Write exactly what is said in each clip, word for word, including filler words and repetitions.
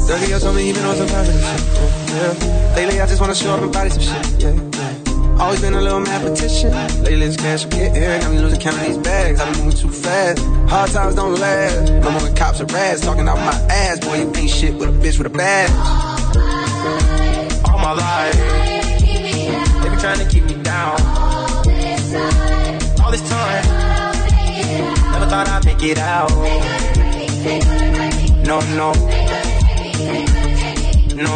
Dougie, you told me he been on some positive shit. Yeah. Lately, I just wanna show up and body some shit. Yeah, yeah. Always been a little mad petition. Lately, this cash will get here. Got me losing count of these bags. I been moving too fast. Hard times don't last. No more with cops and rats talking out my ass. Boy, you ain't shit with a bitch with a badge. All my life, they been trying to keep me down. All this time, never thought I'd make it out. No, no, no.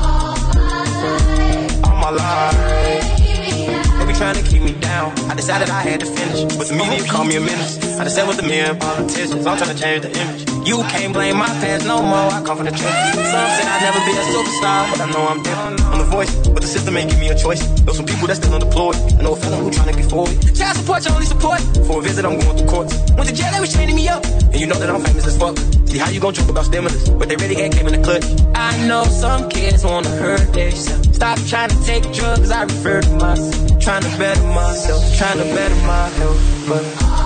All my life, they be trying to keep me down. I decided I had to finish. With the media, call me a menace. I just said with the men, politicians, I'm trying to change the image. You can't blame my past no more. I come from the trenches. Some said I'd never be a superstar, but I know I'm different. I'm the voice, but the system ain't give me a choice. Know some people that's still unemployed. I know a fella who trying to get forward. Child support, your only support. For a visit, I'm going through courts. Went to jail, they was training me up. And you know that I'm famous as fuck. See how you gon' joke about stimulus, but they really ain't came in the clutch. I know some kids wanna hurt themselves. Stop trying to take drugs, I refer to myself. Trying to better myself, trying to better my health. But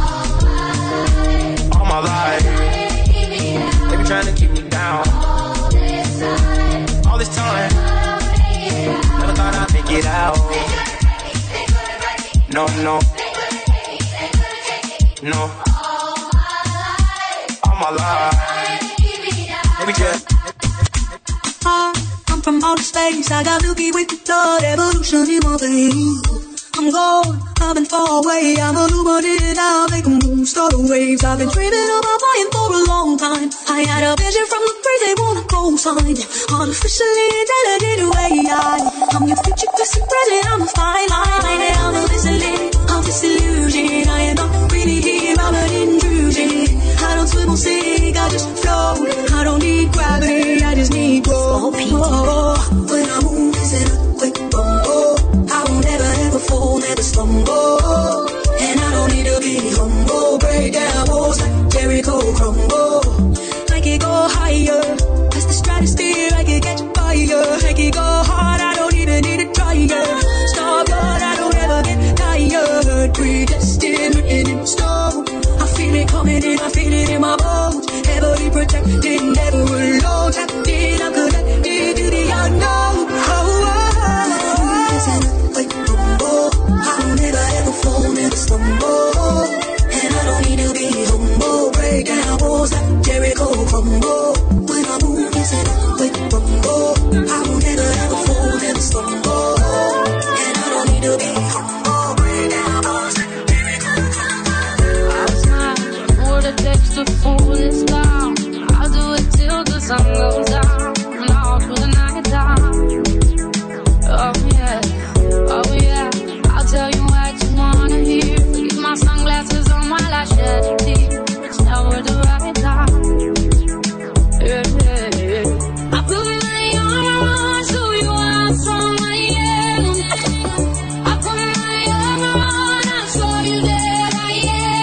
all my life, they been trying to keep me down. All this time, never thought I'd make it out. No, no, no. All my life, they been just. I'm from outer space, I got Milky Way blood, evolution in my veins. I'm gone, I've been far away, I'm illuminated, I'll make a move, start the waves. I've been dreaming about flying for a long time. I had a vision from the birds, they wanna co-sign. Artificially intelligent way, I, I'm your future, this present, I'm a fine line. I'm a listening, I'm this illusion. I am not really here, I'm an intrusion. I don't swim or sink, I just float. I don't need gravity, I just need growth. Oh, when I move, it's an earthquake, oh, I won't ever ever fall, never stumble. And I don't need to be humble. Break down walls like Jericho crumble. I can go higher, past the stratosphere, I can catch fire. I can go hard, I don't even need a trigger. Star blood, I don't ever get tired. Predestined, written in stone. I feel it coming in, I feel it in my bones. Heavily protected, never alone. Tapped in, I'm connected to the unknown. Oh, oh, oh. It's an earthquake rumble. I don't ever ever fall, never stumble. And I don't need to be humble. Break down walls like Jericho crumble. When I move, it's an earthquake rumble. I will never ever fall, never stumble. And I don't need to be humble. Break down walls like Jericho crumble. I'll smile for the text to fool this down. I'll do it till the sun goes down. And all through the night time. Oh yeah, oh yeah. I'll tell you what you wanna hear. Leave my sunglasses on while I shed a tear. It's never the right time. Yeah, yeah, yeah. I put my armor on, show you how strong I am. I put my armor on, I'll show you that I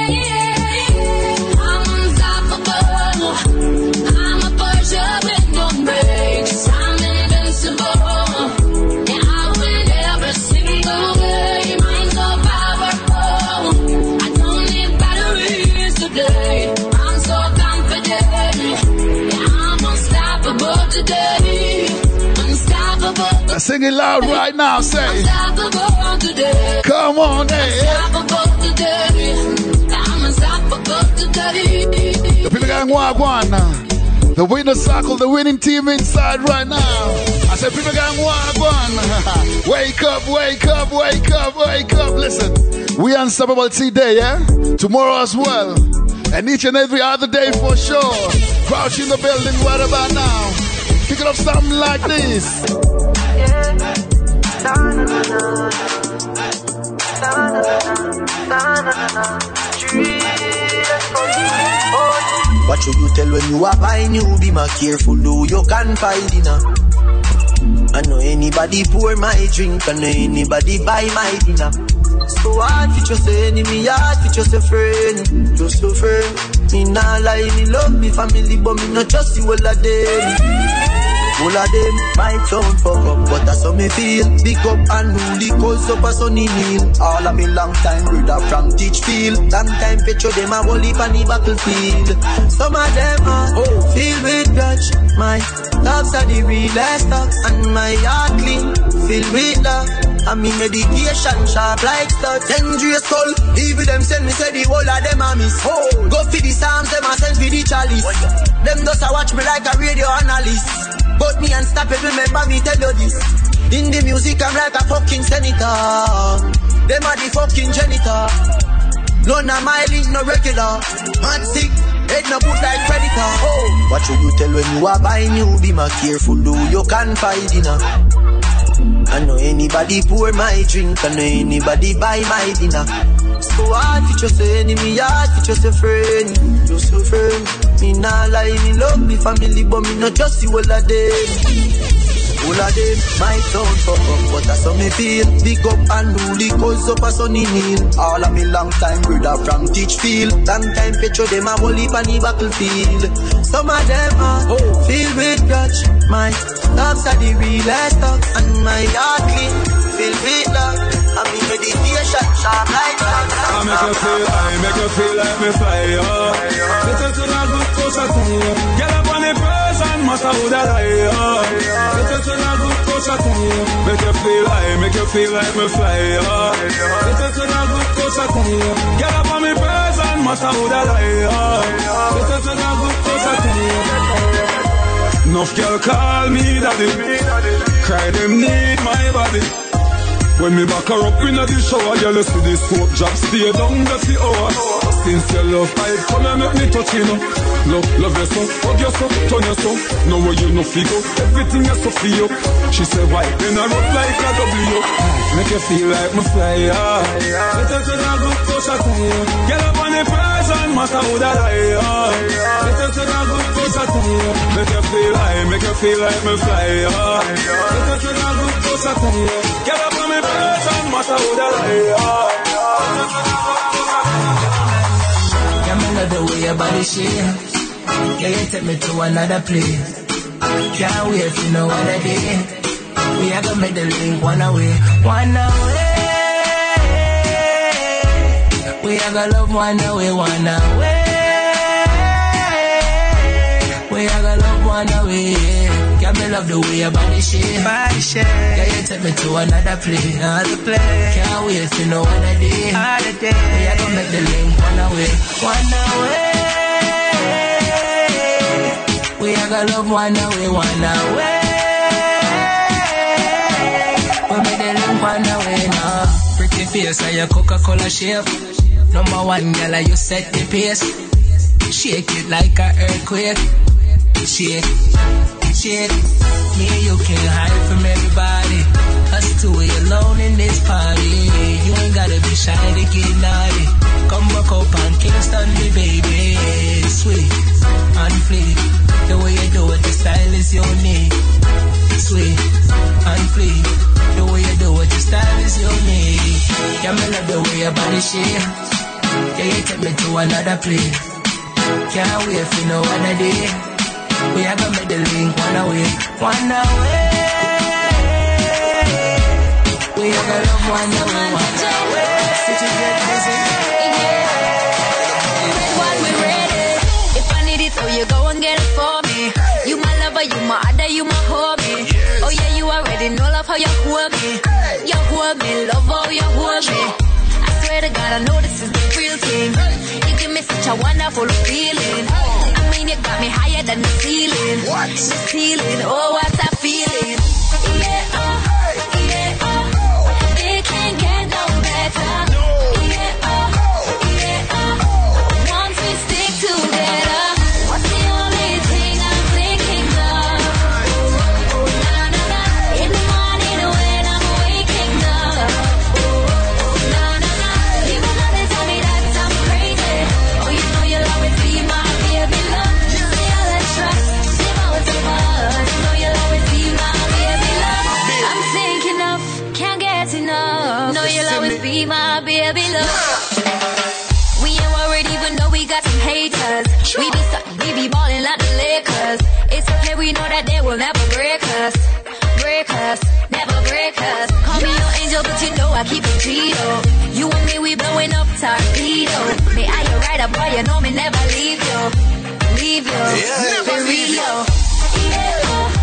am. I'm unstoppable. I'm a Porsche with no brakes. I'm invincible. Yeah, I win every single game. I'm so powerful. I don't need batteries today. I'm so confident. Yeah, I'm unstoppable today. Unstoppable. Let's sing it loud right now, say. Unstoppable today. Come on, hey. Unstoppable today. I'm unstoppable today. The people got Wagwan. The winner circle, the winning team inside right now. I said, people got Wagwan. Wake up, wake up, wake up, wake up. Listen, we Unstoppable today, yeah? Tomorrow as well. And each and every other day for sure. Crouch in the building, what about now? Pick it up something like this. What should you tell when you are buying you? Be more careful, though you can find dinner. I know anybody pour my drink, I know anybody buy my dinner. So hard for just an enemy, hard for just a friend, just a friend. Me nah lie, me love me family, but me not trust you all of them. All of them might sound fuck up, but that's how me feel. Big up and rule, cause up a sunny hill. All of me long time brother from Teachfield. Long time picture them a whole heap on the battlefield. Some of them are oh, filled with grudge. My Dogs are the realest dog, and my heart clean, filled with love. And me medication sharp like studs. Dangerous soul, even them send me say the whole of them a miss. Oh, go for the psalms, them a send for the chalice. Them just a watch me like a radio analyst. But me unstoppable, remember me tell you this. In the music I'm like a fucking senator. Them are the fucking janitor. None of my link no regular. Mad sick, head no put like predator. Oh, what should you tell when you are buying you? Be more careful, do you can find dinner. I know anybody pour my drink, I know anybody buy my dinner. So hard for just an enemy, hard for just a friend. Just a friend. Me nah lie, me love me family, but me not just see all of them. All of them, my town fuck up, but that's how me feel. Big up and rule, cause up a sunny kneel. All of me long time brother from Teachfield. Long time petro, them a whole heap on the battlefield. Some of them are oh. filled with grudge. My dogs are the realest dog, and my heart clean, filled with love. I mean meditation, sharp like that. I make you feel, I make you feel like me fire. Listen to that good coach I tell you. Get up on the person, matter who that I am. Listen to that good coach I tell you. Make you feel, I make you feel like me fly. Listen to that good coach I tell you. Get up on the person, matter who that I am. Listen to that good coach I tell you. Enough girl call me daddy. Cry them need my body. When me back her up in the shower, girl, you see this soap drop, stay down the few hours. Since your love pipe, come and make me touch you know. Love, love your son, hug your son, turn your son. Know where you no figure, everything you so feel. She said, why? Then I rock like a W. Make you feel like my flyer. Let her turn a good push, I tell you. Get up on the person, matter who that I am. Let her turn a good push, I tell you. Make you feel like, make you feel like my flyer. Let her turn a good push, I tell you. Get up on the person, matter who that I am. Yeah, me love the way your body shakes. Yeah, you take me to another place. Can't wait to know what I did. We are gonna make the link one away, one away. We are gonna love one away, one away. We are gonna love one away. Yeah, me love the way your body shake. Body shake. Yeah, you take me to another place, another place. Can't wait to know what I did. All the day. We are gonna make the link one away, one away. We are gonna love one away, one away. We make the link one away now. Pretty face and your Coca-Cola shape. Number one girl, you set the pace. Shake it like an earthquake. Shake, shake. Me and you can't hide from everybody. Us two we alone in this party. You ain't gotta be shy to get naughty. Come back up on Kingston, me baby. Sweet and fleet. The way you do it, the style is unique. Sweet and fleet. The way you do it, the style is unique. Yeah, me love the way your body shakes. Yeah, you take me to another place. Can't wait for no other day. We are gonna make the link one away, one away. We are gonna love one away, one away. Sit and get busy. Yeah. When we ready. If I need it, oh you go and get it for me. You my lover, you my other, you my homie. Oh yeah, you already know love how you hold me. You hold me, love how you hold me. I swear to God, I know this is the real thing. You give me such a wonderful feeling. I mean, you got me higher than the ceiling. What? The ceiling, oh, what a feeling. Yeah, oh, yeah, oh. It can't get no better. Yeah, oh, yeah, oh. Once we stick together, what's the only thing I'm thinking of? Na, na, na. In the morning when I'm waking up. Na, na, na. Even though they tell me that I'm crazy. Oh, you know you'll always be my baby love. Say all that trust, say all the buzz. You know you'll always be my baby love. I'm thinking of, can't get enough. Know you'll always be my baby love. We ain't worried even though we got some haters. We be stuck, we be ballin' like the Lakers. It's okay, we know that they will never break us. Break us, never break us. Call me your angel, but you know I keep it Gito. You and me, we blowing up torpedo. May I your rider, boy, you know me never leave you. Leave you, for real. Yeah, oh.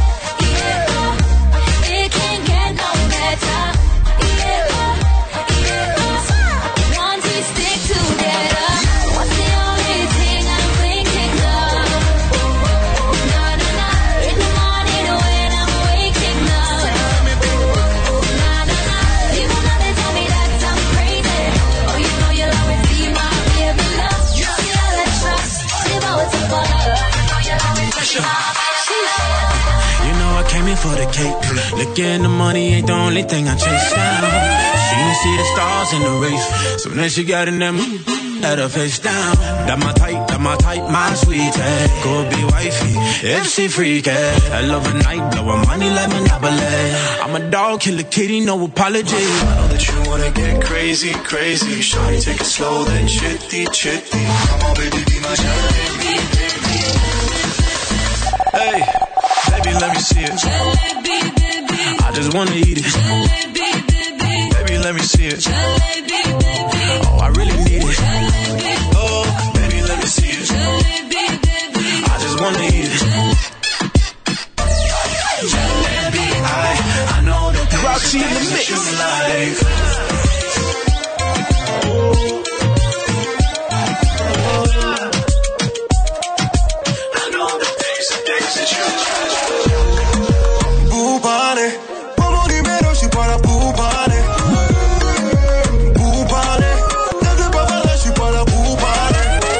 came in for the cake. Looking the money ain't the only thing I chase down. She didn't see the stars in the race, so then she got in them, let her face down. That my type, that my type, my sweetie. Could be wifey, if she freaky. I love a night, blow her money like Monopoly. I'm a dog, kill a kitty, no apology. I know that you wanna get crazy, crazy. Shawty, take it slow, then chitty, chitty. Come on, baby, be my jalebi, baby. Hey, baby, let me see it. Jalebi, baby. I just wanna eat it. Jalebi, baby. Baby, let me see it. Jalebi, baby. Oh, I really need it. Jalebi. Oh, baby, let me see it. Jalebi, baby. I just wanna eat it. Jalebi, I, I know the things in the mix. You like. I know the things, the things that you like. Bubane, vamos primero si para bubane. Bubane, desde Bangladesh si para bubane.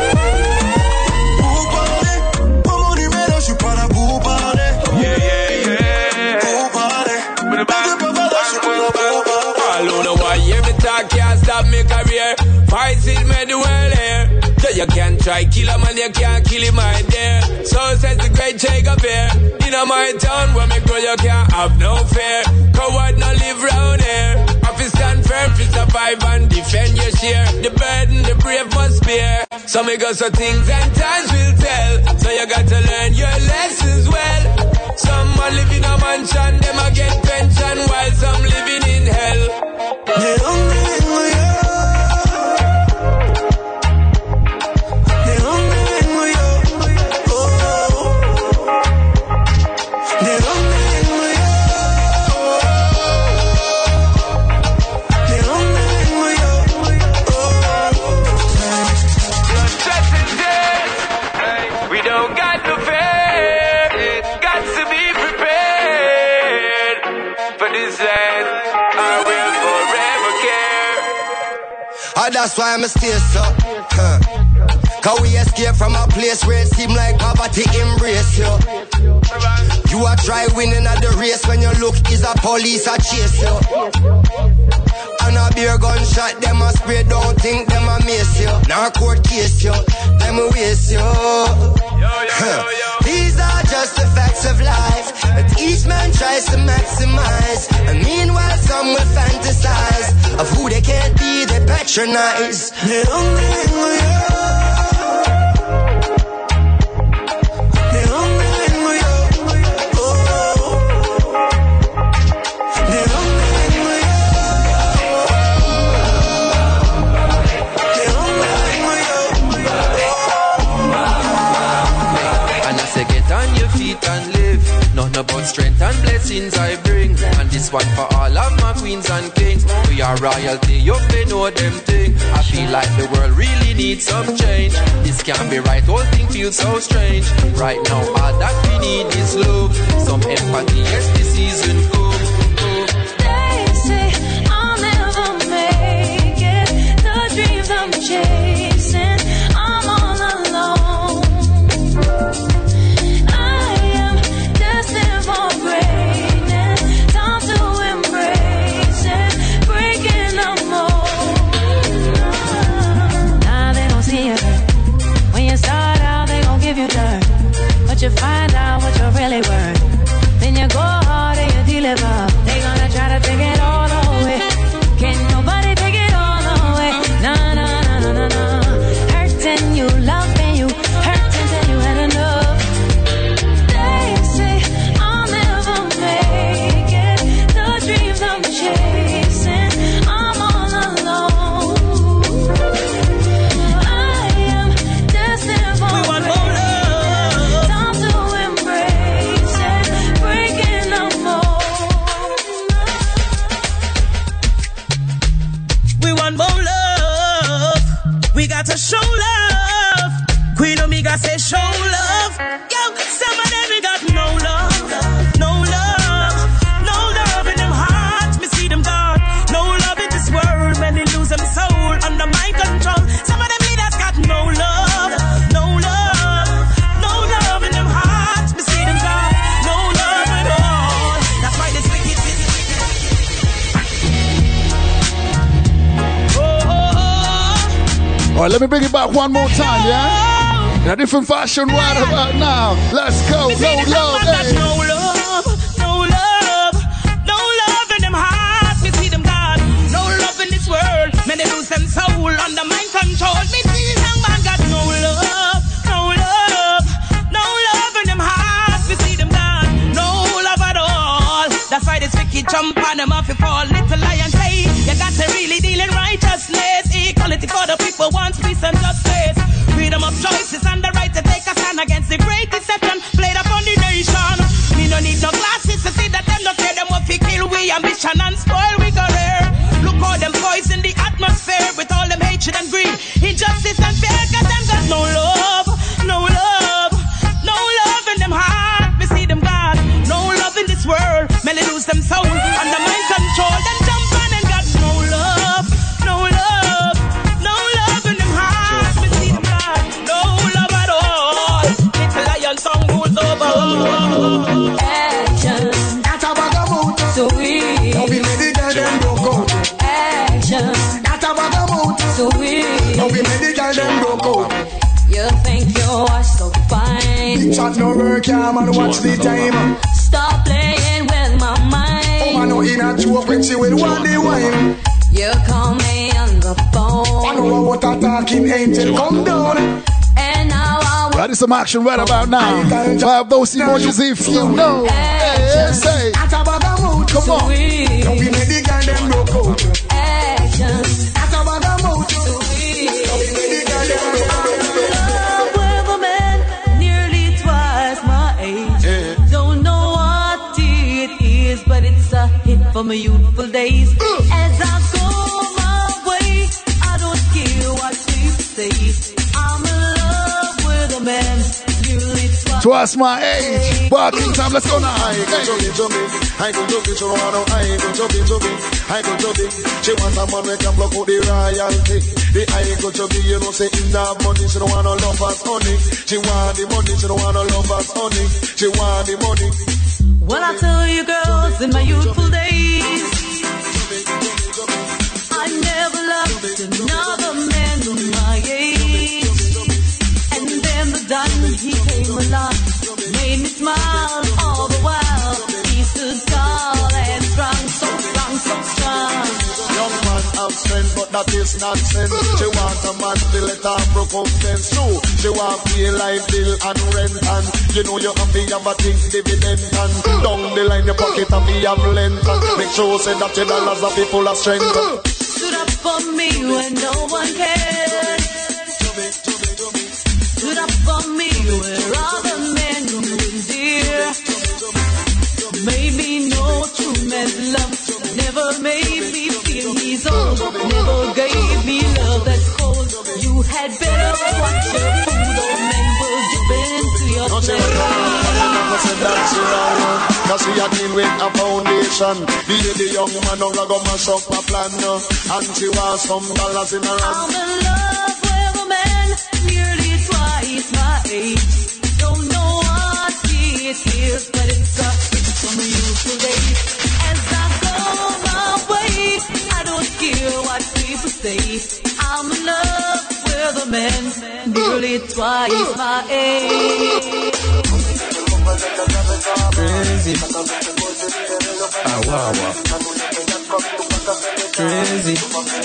Bubane, vamos primero si para bubane. Yeah, yeah, yeah. Bubane, desde Bangladesh si para bubane. I don't know why every talk can't stop me career. Fight it, made the world here. So you can't try kill a man, you can't kill him right there. So says the great Jacob here. In my town where me grow, you can't have no fear. Coward no live round here. Office stand firm, fi survive and defend your share. The burden, the brave must bear. So me go so things and times will tell. So you got to learn your lessons well. Some are living in a mansion, them a get pension, while some living in hell. ¿De dónde vengo yo? ¿De dónde vengo yo? Oh, ¿de dónde vengo yo? ¿De dónde vengo yo? Your stress is dead. We don't got no fear. Got to be prepared for this land. I will forever care. Ah, that's why I'ma stay so. Huh. Cause we escape from a place where it seem like poverty embrace you. You are try winning at the race when you look is a police a chase you. And a beer gunshot, them a spray, don't think them a miss you. Now court case you, them a waste you. Huh. These are just the facts of life that each man tries to maximize. And meanwhile some will fantasize of who they can't be, they patronize. ¿De dónde vengo yo? ¿De dónde vengo yo? Oh, ¿de dónde vengo yo? ¿De dónde vengo yo? And I say get on your feet and live. None about strength and blessings I bring. And this one for all of my queens and kings. We are royalty, you may know them thing. I feel like the world really needs some change. This can't be right, whole thing feels so strange. Right now all that we need is love. Some empathy, yes, this season come. They say I'll never make it. The dreams I'm chasing, I'm all alone. I am destined for greatness. Time to embrace it, breaking the mold. Nah, they don't see it. When you start out, they gon' give you dirt, but you find out what you're really worth. Alright, let me bring it back one more time, yeah? In a different fashion right about now. Let's go, no love, hey. No love, no love, no love in them hearts. Me see them God, no love in this world. Men they lose them soul under mind control. Me see this young man got no love, no love, no love in them hearts. Me see them God, no love at all. That's why this wicked jump on them off and fall. Little lion say, you got to really deal in righteousness. Equality for the people, wants peace and justice. Freedom of choices and the right to take a stand against the great deception played upon the nation. Me no need no glasses to see that them no care them what we kill we ambition and spoil we career. Look how them poison the atmosphere with all them hatred and greed, injustice and fear. Cause them got no love, no love, no love in them heart. Me see them God, no love in this world. May they lose them soul under mind control. Them jump on and got no love, no love, no love in them heart. Me see them God, no love at all. Little lion song rules over. Action, That's a vagabond. so we. Now we made the girl them broke out. Action, That's a vagabond. so we. Now we made the girl them broke out. You think you are so fine. Chat no work, yeah, man, watch the time. Stop playing with my mind. Oh, man, no in a joke when she will want the wine. You call me on the phone. I know what a talking angel come down. And now I That is some action right about now. Five those emojis if you know. Hey, say. That's a vagabond. Come on. Now we made the girl them broke out. Action, That's a vagabond. so we. Now we made the girl them broke out. Love with a man nearly twice my age. Don't know what it is, but it's a hit from my youthful days. As I go my way, I don't care what people say. I'm in love with a man nearly twice. Twice my age. Barking time, let's go now. I go jogging, jogging. I go jogging, so I know I go jogging, jogging. I go jogging. She wants a man who can block out the royalty. The I go jogging, you know, say in that money, she don't want no love as honey. She want the money, she don't want no love as honey. She want the money. Well, I tell you girls, in my youthful days, I never loved another man my age. And then the Don, he came along, made me smile all the while. He stood tall and strong, so strong, so strong. Young man have strength, but that is nonsense. She want a man to let her broke up sense too. She want pay light bill and rent, and you know you have to have a thing dividend, and down the line your pocket and be have length, and make sure say that your dollars are people of strength. Stood up for me when no one cared. Stood up for me where other men couldn't dare. Made me know true man's love. Never made me feel he's old. Never gave me love that's cold. You had better watch your food, old men will dip into your Cause she a deal with a foundation. The the young man no go mash up a plan, no. And she wants some dollars in her hand. I'm in love with a man nearly twice my age. Don't know what it is, but it's a hit from a youthful days. As I go my way, I don't care what people say. I'm in love with a man nearly twice my age. Crazy. Ah, wow, wow. Crazy.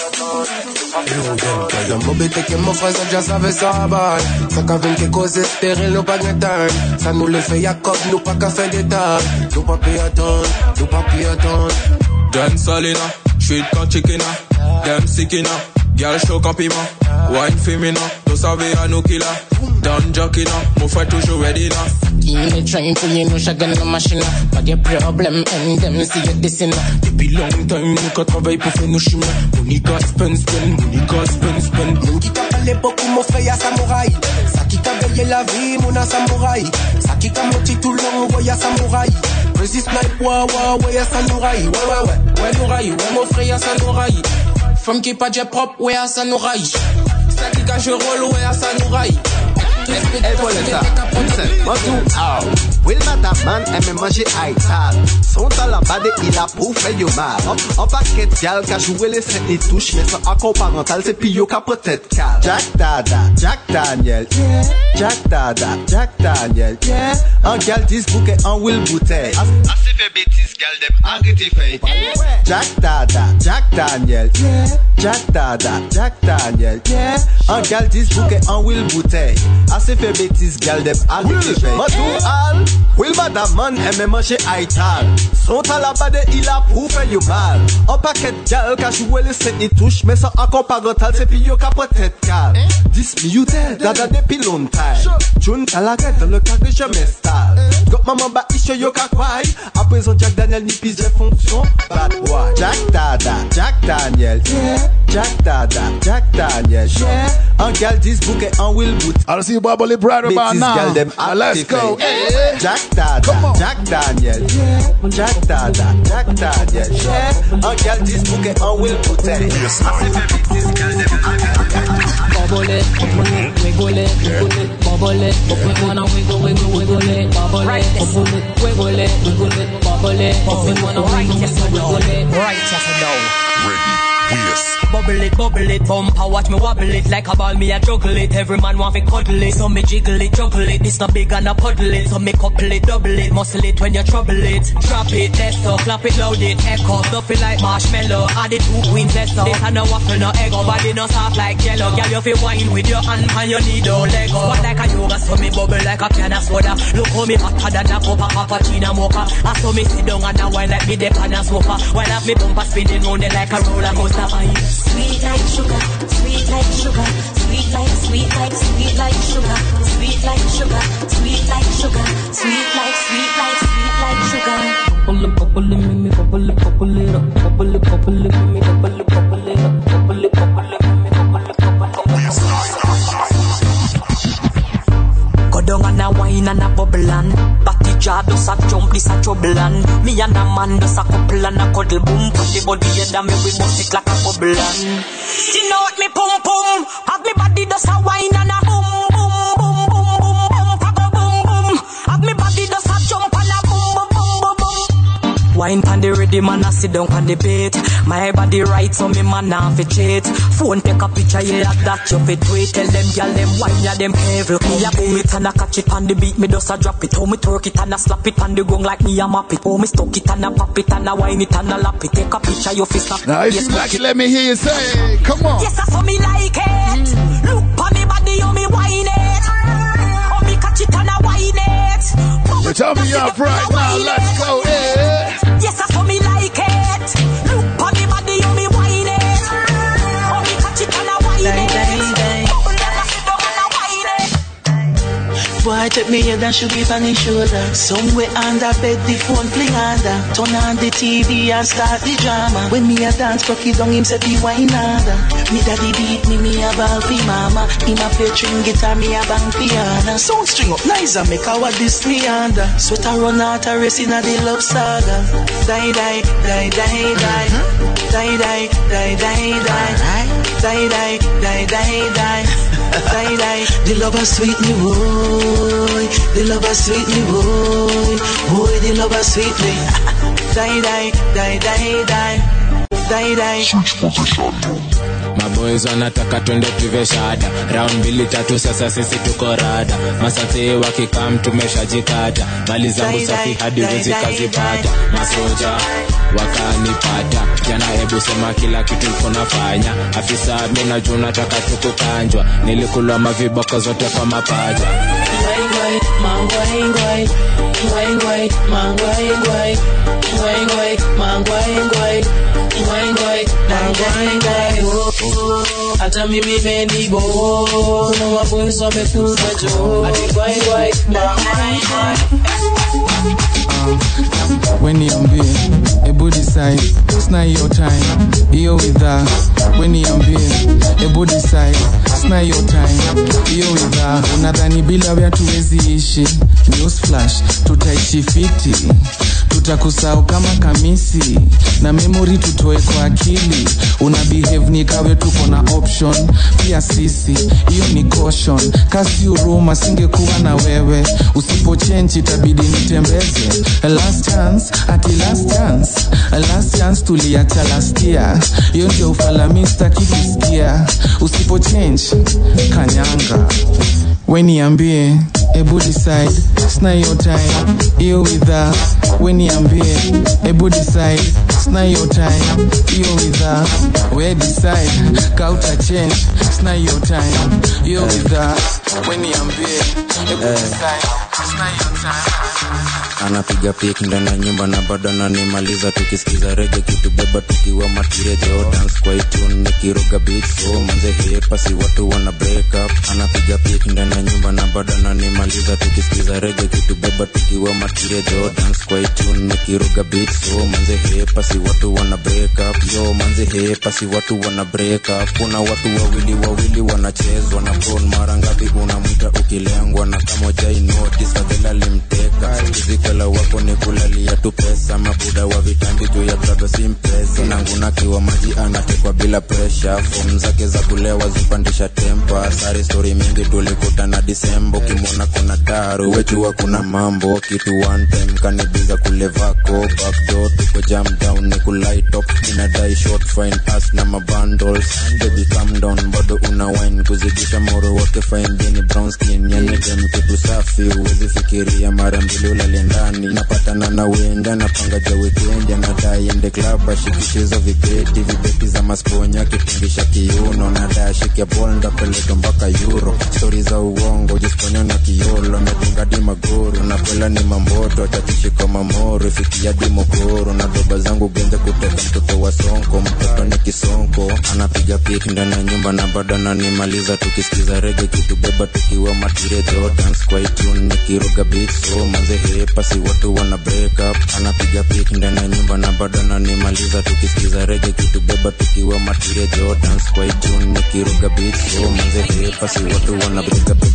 Yon mobe te ke mo fwa ja save sa bay. Sa ka ven ke koze steril nou pa gen time. Sa nou le fe yakob nou pa ka fe detal. Nou pa pay atan, nou pa pay atan. Dance solina, street con chickina. Them sickina, girl show compliment. Wine femina, to save a nou killer. Down jockina, mo fwa toujou ready na. In the train for you know shagan no machine. Pas de problem and them see you dissing. Depuis long time, nous qu'à travailler pour faire nos chemins. Money got spend, spend, money got spend, spend. Moun ki ka pale beaucoup mon frère ya samouraï. Sa ki ka veye la vie mon a samouraï. Sa ki ka moti tout long ouais ya samouraï. Crazy snipe wa wa ouais ya samouraï. Ouais ouais ouais, ouais nouraï, ouais mon frère ya samouraï. Femme qui pas de propre ouais ya samouraï. Sa qui ka je roll ouais ya samouraï. El Poletta, listen, moi tout out. Will Mataman aime manger Aital. Son talent badé, il a pour faire yo mal. En paquet de gal, qu'a joué les sept et touche, mais sans accord parental, c'est pis yo qu'a peut-être cal. Jack Dada, Jack Daniel, yeah. Jack Dada, Jack Daniel, yeah. En gal dix bouquet, en Will bouteille. Assez fait bêtise, gal dem, arrêtez fait. Jack Dada, Jack Daniel, yeah. Jack Dada, Jack Daniel, yeah. En gal dix bouquet, en Will bouteille. Assez fait bêtise, gal dem, arrêtez fait. Matou al, Will Madaman aime manger Aital. Son talent badé, il a pour faire yo mal. En paquet de gal, qu'a joué les sept et touche, mais sans accord parental, c'est pis yo qu'a peut-être cal. dix minutes, dada depuis longtemps. June à la gueule dans le cas que je m'installe. Got maman ba isho yo qu'a kwaï. À présent Jack Daniel ni pise fonction. Bad boy. Jack Dada, Jack Daniel, yeah. Jack Dada, Jack Daniel, yeah. En gal dix bouquet en Will boot. I'll see you bubbly bright about now. Uh, let's go. Hey. Jack Dada, Jack Daniel, yeah. Jack Dada, Jack Daniel, yeah. En gal dix bouquet en Will bouteille. Bubble it, wiggle it, wiggle it, bubble it. We wanna wiggle, wiggle, wiggle it, bubble it, wiggle it, wiggle it, wiggle it, bubble it. We wanna wiggle, wiggle, wiggle it. Right, yes or no? Ready, yes. Bubble it, bubble it, bumper, watch me wobble it. Like a ball, me a juggle it. Every man want to cuddle it, so me jiggle it, juggle it. This not big and a puddle it, so me couple it, double it. Muscle it when you trouble it. Drop it, let's up, clap it, loud it, echo. Stuff it like marshmallow, add it two queens, let's up. This a no waffle, no egg, body no soft like jello. Girl, you feel wine with your hand and you need no Lego. But like a yoga, so me bubble like a can of soda. Look how me hotter than a cup of cappuccino mocha. I saw me sit down and a wine like me the pan and sofa. While have me bumper spinning round it like a roller coaster. Sweet like sugar, sweet like sugar, sweet like, sweet like, sweet like sugar, sweet like sugar, sweet like sugar, sweet like, sweet like, sweet like sugar. Bubble it, bubble it, me bubble it, bubble it up, bubble it, bubble it, me bubble it, bubble it up, bubble it, bubble it, me bubble it, bubble it. Go down and a wine and a bubble and batty jar does a jump, this a trouble and me and a man does a couple and a cuddle boom. Put the body head and me we bust it like a bubble and you know what me pum pum, have me body does a wine and a boom boom boom boom boom boom, papa boom boom, have me body does a jump and a boom boom boom boom boom. Wine pan the ready man a sit down pan the bait. My body right so me man a fi cheat. Phone take a picture yeah like that you fi tweet. Tell them gyal them wine ya them careful. Me a pull it and a catch it on the beat. Me just a drop it. How me twerk it and a slap it on the gong like me a map it. How me stuck it and a pop it and a wine it and a lap it. Take a picture you fi snap. Now if you like it let me hear you say come on. Yes I saw me like it. Look on me body how me wine it. How me catch it and a wine it. You tell me up right now let's go. Yeah. Yes I saw me like it. Look on me body how me wine it. How me catch it and a wine it. Boy, take me head and shoot it on his shoulder. Somewhere under bed, the phone fling under. Turn on the T V and start the drama. When me a dance, cocky down him set the wine under. Me daddy beat me, me a ball fi mama. Him a play string guitar, me a bang piano. Sound string up nice and make our this me under. Sweater run out a race in a the love saga. Die, die, die, die, die. Die, die, die, die, die. Die, die, die, die, die. Die, die, the lover sweet me, boy. The lover sweet me, boy. Boy, the lover sweet me. Die, die, die, die, die. Die, die. Switch position. Maboys wanataka twende tuve shada. Round mbili tatu sasa sisi tuko rada. Masate wakikam tumeshajikata. Mali zangu safi hadi wezi kazipata. Masoja wakanipata. Jana hebu sema kila kitu uko nafanya. Afisa mimi najua nataka tukukanjwa. Nilikulwa maviboko zote kwa mapaja. Ngwai mangwai ngwai. Ngwai ngwai mangwai ngwai. Ngwai ngwai mangwai ngwai. Ngwai ngwai mangwai ngwai. Hata mimi bendi bo. No waboys wamekuja jo. Ati ngwai ngwai mangwai ngwai. When you be able decide, it's not your time. You're with us. When you be able decide, it's not your time. You're with us. Unadhani bila wewe tuwezi ishi. News flash, tutaishi fiti. tutakusahau kama kamisi na memory tutoe kwa akili. Una behave ni kawe tuko na option pia sisi, hiyo ni caution. Kasi uruma singekuwa na wewe, usipo change itabidi nitembeze. Last chance, ati last chance, last chance tuliacha last year. Hiyo ndio ufalamista kikisikia, usipo change kanyanga. Weniambie, ebu decide, sna your time, iyo witha. Weniambie, ebu decide, sna your time, iyo witha. We decide, kauta change, sna your time, iyo witha. Weniambie, ebu decide, sna your time. Anapiga pick ndani ya nyumba na bado ananimaliza tukisikiza reggae kitu beba tukiwa matirejo dance kwa tune nikiruga beat so manze hepa si watu wana break up. Anapiga pick ndani ya nyumba na bado ananimaliza tukisikiza reggae kitu beba tukiwa matirejo dance kwa tune nikiruga beat so manze hepa si watu wana break up. Yo manze hepa si watu wana break up. Kuna watu wawili wawili wanachezwa na phone mara ngapi unamwita ukilengwa na kama jai notice adela limteka kala wako ni kulalia tu pesa mabuda wa vitambi juu ya brado simpesa nanguna kiwa maji anatekwa bila pressure form zake za kulewa zipandisha tempa sari story mingi tulikutana December kimona kuna daru wejua kuna mambo kitu one time kanibiza kulevako backdoor tuko jam down ni kulight up inadai short fine ass na mabundles baby calm down bado una wine kuzidisha moro wake fine bini brown skin yani dem kitu safi uwezi fikiria mara mbili ulalienda napatana na wenda napanga ja weekend anadai ende club ashikishizo vibeti vibeti za masponya kipindisha kiuno nadai shike ball ndapeleka mpaka euro stories za uongo jisponya na kiolo medunga di magoro na pela ni mamboto tatishiko mamoro fikia di mokoro na doba zangu gende kuteka mtoto wa sonko mtoto ni kisonko. Anapiga pick ndani ya nyumba na bado ananimaliza tukisikiza reggae kitu beba tukiwa matirejo dance kwa tune nikiruga beat so manze hepa si watu wana break up. Anapiga pick ndani ya nyumba na bado ananimaliza tukisikiza reggae kitu beba tukiwa matirejo dance kwa tune nikiruga beat so manze hepa si watu wana break up.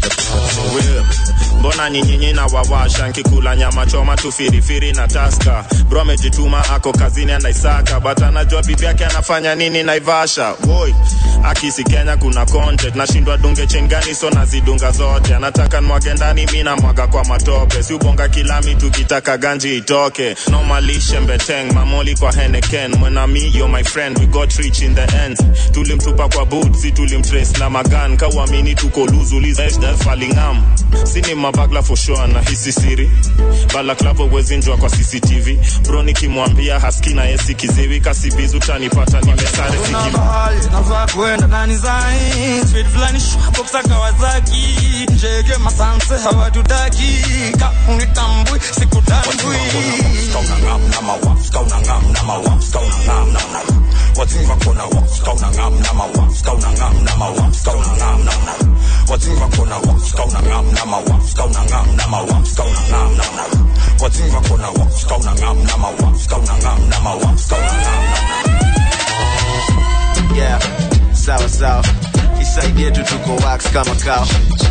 Mbona nyinyi na wawasha nkikula nyama choma tufirifiri na taska bro amejituma ako kazini anaisaka but anajua bibi yake anafanya nini Naivasha. Boy akisi Kenya kuna content nashindwa dunge chengani so nazidunga zote anataka mwage ndani mimi na mwaga kwa matope si ubonga kila mitu kitaka ganji itoke normally shembeteng mamoli kwa Henneken when I'm me you're my friend we got rich in the end tulimtupa kwa boot si tulimtrace na magan kawamini tuko luzu liza falingam sini mabagla for sure na hisi siri bala klavo wezinjwa kwa C C T V bro nikimwambia haski na yesi kiziwi kasibizu tanipata nimesare sikima navaa kwenda nani zai speed flani shop Kawasaki njege masanse hawatutaki kaunitambui sikutambui kauna ngam na mawa kauna ngam na mawa kauna ngam na mawa watinga kona wa kauna ngam na mawa kauna ngam na mawa kauna ngam na mawa watinga kona wa kauna ngam na mawa kauna ngam na mawa kauna ngam na mawa watinga kona wa kauna ngam na mawa kauna ngam na mawa kauna ngam na mawa. Yeah, sawa sawa isaidia tu tuko wax kama kao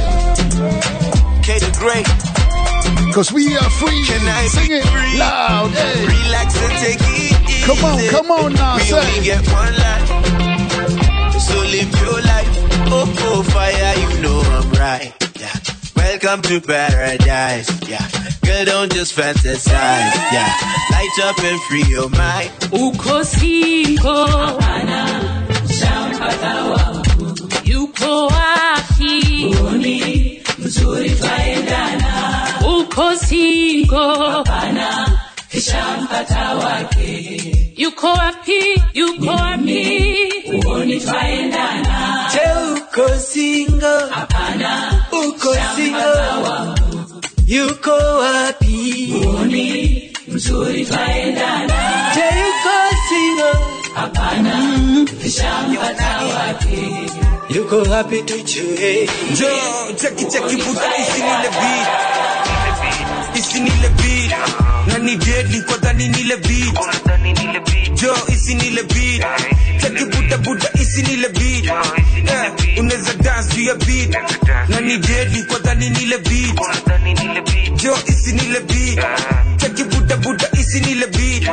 K the Great cause we are free. Can I sing it free? Loud, hey. Relax and take it easy. Come on, come on now, we say. only get one life, so live your life. Oh, oh, fire, you know I'm right. Yeah, welcome to paradise. Yeah, girl, don't just fantasize. Yeah, light up and free your mind. Uko siko hapana shampata wangu yuko wapi uni mzuri twaendana uko siko hapana shampata wake yuko wapi yuko wapi uni twaendana je uko single hapana uko single yuko wapi uni mzuri twaendana je uko single hapana shampata wake yuko happy tujue jo cheki cheki puta isinile beat isinile beat na ni deadly kwa dhani nile beat jo isinile beat cheki puta puta isinile beat eh, unaweza dance juu ya beat na ni deadly kwa dhani nile beat jo isinile beat cheki puta puta isi nile beat.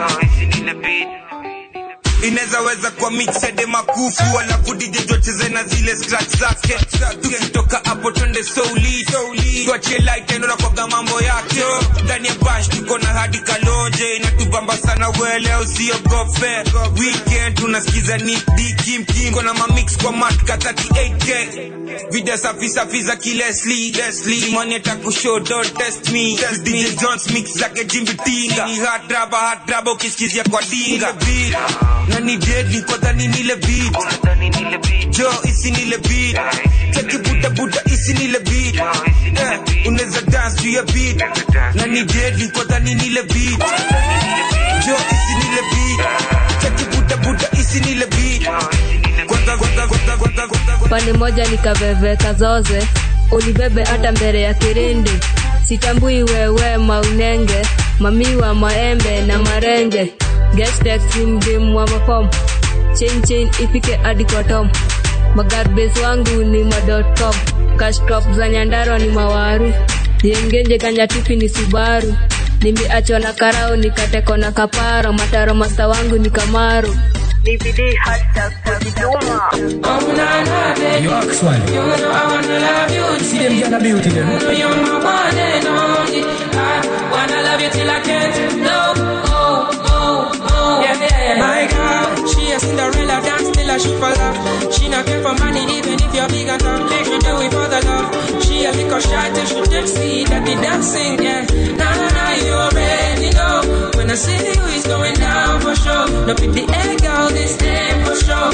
Ineza weza kwa mixe de makufu alafu D J jocheze na zile scratch zake. Tukitoka hapo twende souli tuachie light endo na kwa mambo yake. Ndani ya bash tuko na hadi Kalonje inatubamba sana wele usiogope. Weekend tunasikiza Nick D Kim Kim kona ma mix kwa matka thirty-eight K. Video safi safi za Leslie Leslie money atakushow don't test me. D J Jones mix zake Jimmy Tinga ni hard raba hard raba ukisikizia kwa dinga. Nani deadly kwa dhani nile beat. Jo isi nile beat. Cheki buda buda isi nile beat. eh, Uneza dance to your beat. Nani deadly kwa dhani nile beat. Jo isi nile beat. Cheki buda buda isi nile beat. Kwata kwata kwata kwata kwata. Pande moja nikabebeka zoze. Unibebe hata mbele ya kirindi. Sitambui wewe maunenge. Mamiwa maembe na marenge. Guest texting dim wa mafom. Chain chain ifike hadi kwa tom. Magarbase wangu ni ma dot com. Cash crop za Nyandarua ni mawaru. Yengenje kanyatipi ni Subaru. Nimiachwa na karao nikateko na kapara. Mataro masta wangu ni Kamaru. D V D hashtag Kujituma. Oh na na baby, you ask one. You know I wanna love you. See them get a beauty them. You know you're my one and only. I wanna love you till I can't. No, oh, oh, oh. Yeah, yeah, yeah. My girl, she a Cinderella dance till I shoot for love. She not care for money even if you're big and tough. Make me do it for the love. She a little shy till she just see that the dancing, yeah. Nah, nah, nah, you already know. When I see you, it's going down for sure. No pick the egg out this thing for sure.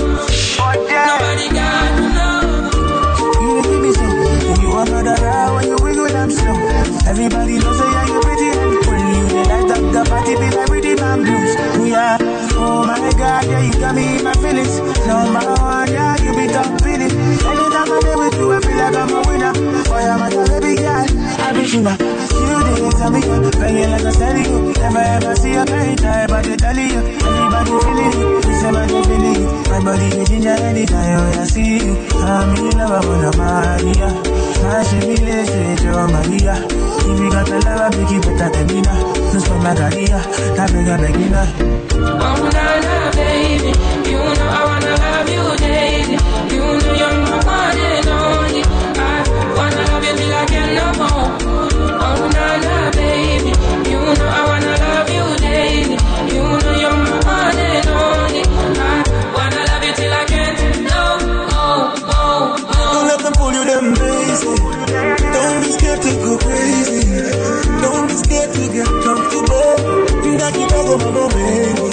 Nobody got to know. You give me some. You are not around when you wiggle them slow. Everybody knows that yeah, you're pretty and pretty. You light up the party be like pretty man blues. Yeah, oh my God, yeah, you got me in my feelings. Number one, yeah, you be top in it. Anytime I play with you, I feel like I'm a winner. Oh yeah, my baby girl, I be sure. You didn't tell me, banging like a steady you. Never ever see a pain type, but they tell you. Everybody feeling it, we say my feeling it. My body be ginger anytime when I see you. I'm in love with a Maria. I should be listening to Maria. If you got the love, I make you better than me now. Just for my career, I beg a beginner. Oh na na baby, you know I wanna love you daily. You know you're my one and only. I wanna love you till I can't no more. Oh na na baby, you know I wanna love you daily. You know you're my one and only. I wanna love you till I can't no oh oh oh. Don't let them pull you them crazy. Don't be scared to go crazy. Don't be scared to get comfortable. You got to go over my baby.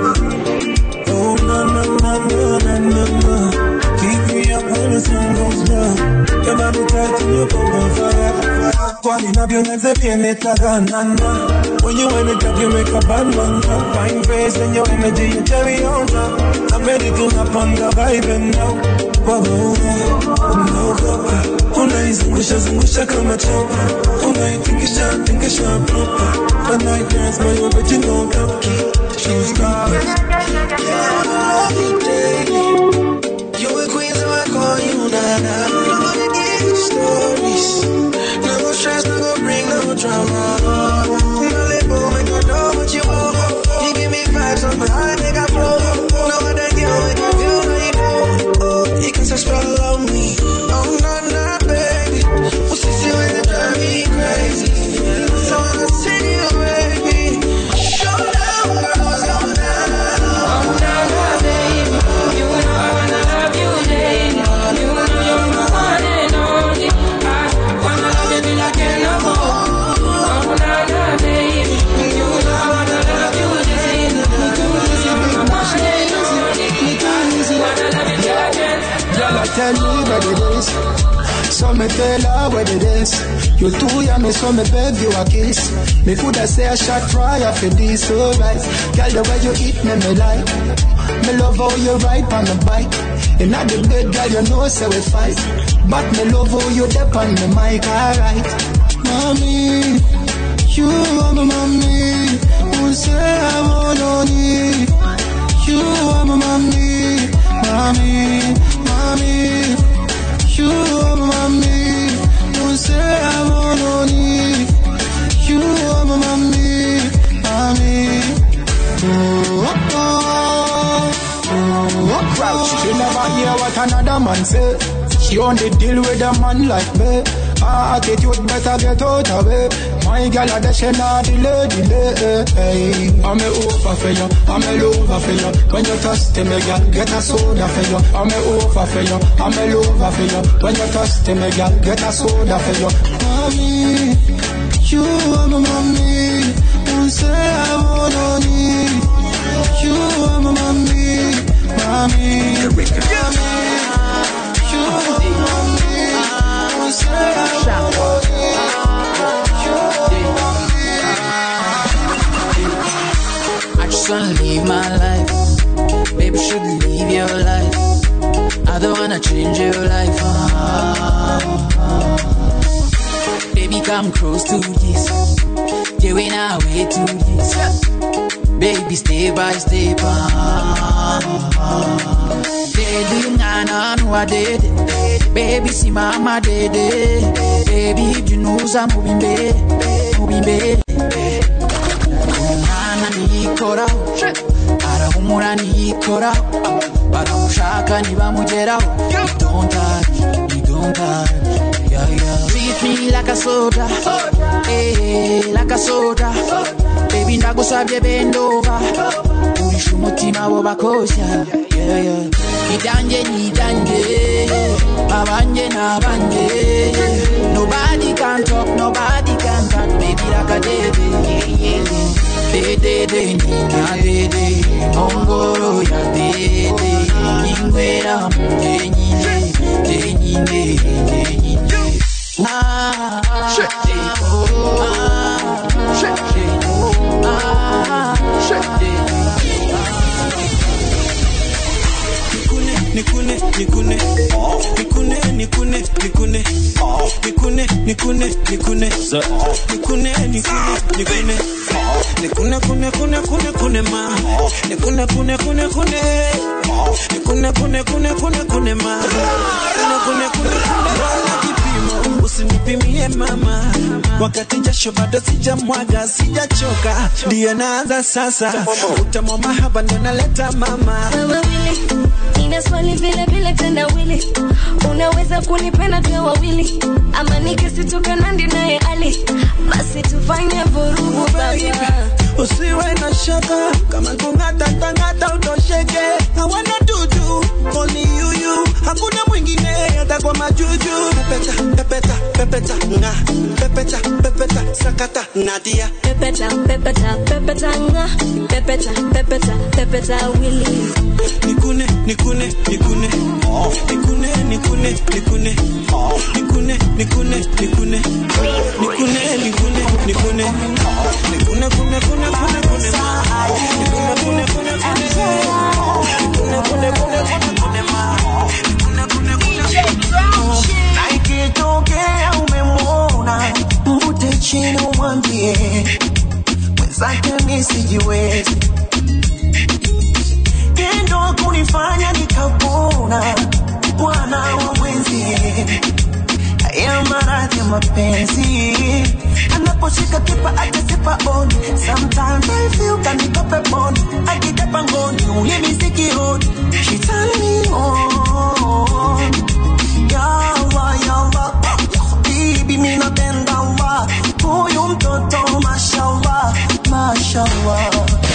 Oh na na na na na na na. Keep me up when the sun goes down. Your body tight and you come on fire. Calling up your legs and pain it like a nana. When you wanna drop, you make a bad man drop. Fine face and your energy, you cherry on top. I'm ready to hop on the vibe and now. Whoa, whoa, Unazungusha zungusha kama chopa. Unaitingisha tingisha proper. When I dance, my you bet you know top key. She's got it. Yeah, I love you daily. You're a queen, so I call you Nana. Nobody give you stories. No more stress, no go bring no drama. No label, make you know what you want. You give me vibes on my high, make I flow. No other girl make you feel like you. Oh, you can just follow me. Oh, no, no. We'll see you when you drive me crazy. So I'ma see you, baby. Go down, girls, go down. Oh, na na baby, you know I wanna love you daily. You know you're my one and only. I wanna love you till I can't no more. Oh, na na baby, you know I wanna love you daily. You know you're my one and only. I wanna love you till I can't. Girl, tell me what it is. So me tell her what it is. You too young, me so me beg you a kiss. Me coulda say a shot fire for this, alright. Girl, the way you eat me, me like. Me love how you ride on the bike. In the bed, girl, you know say we fight. But me love how you dip on the mic, alright. Mommy, you are my mommy. Who say I wanna need? You are my mommy, mommy, mommy. You are my mommy, don't say I wanna leave. You are my mommy, mommy. a man say. She only deal with a man like me. Her attitude better get out of it. My girl a dash and a delay, delay. Hey, I'm a over for you, I'm a lover for you. When you thirsty, me girl, get a soda for you. I'm a over for you, I'm a lover for you. When you thirsty, me girl, get a soda for you. Mommy, you are my mommy. Don't say I wanna need. You are my mommy, mommy, mommy. You are my mommy. Don't say I wanna I just wanna live my life. Baby, should live your life. I don't wanna change your life. Ah, ah. Baby, come close to this. Yeah, we now way to this. Baby, step by step. Ah, ah. Baby, nana, no, I did. Baby, see mama, did. Baby, you know I'm moving, baby. Moving, baby. Nikora ara umura nikora bara mushaka niba mugeraho don't touch you don't touch yeah yeah treat me like a soda eh like a soda baby ndagusabye bend over urisha umutima wo bakosha yeah yeah idanje nidanje abanje nabanje nobody can talk nobody can touch baby like a baby yeah yeah de de de nina de de mongoro ya de de ingwera de nyine de nyine de nyine ah shit ah shit ah shit nikune nikune nikune nikune nikune nikune nikune nikune nikune nikune nikune nikune kune kune kune kune ma nikune kune kune kune nikune kune kune kune kune ma nikune kune kune wala kipimo usinipimie mama wakati jasho bado sijamwaga sijachoka ndio naanza sasa utamu mahaba ndo naleta mama nina swali vile vile tena wili unaweza kunipenda tu wawili ama nikisitoka nandi naye ali basi tufanye vurugu baba usiwe na shaka kama kungata tangata utosheke hawana dudu only you you hakuna mwingine hata kwa majuju pepeta pepeta pepeta nga pepeta pepeta sakata nadia pepeta pepeta pepeta nga pepeta pepeta pepeta wili nikune nikune nikune nikune nikune nikune nikune nikune nikune nikune nikune nikune nikune kune kune kune kune ma nikune kune kune kune nikune kune kune kune kune ma nikune kune kune na ikitokea umemwona mvute chini umwambie mwenzake mimi sijiwezi kendo kunifanya nikapona bwana wa mwenzie haya maradhi ya mapenzi anaposhika kipa atasipa on sometimes I feel kanikope on akitapa ngoni ulimi sikioni she turn me on yawa yawa bibi mimi napenda wa huyu mtoto mashallah mashallah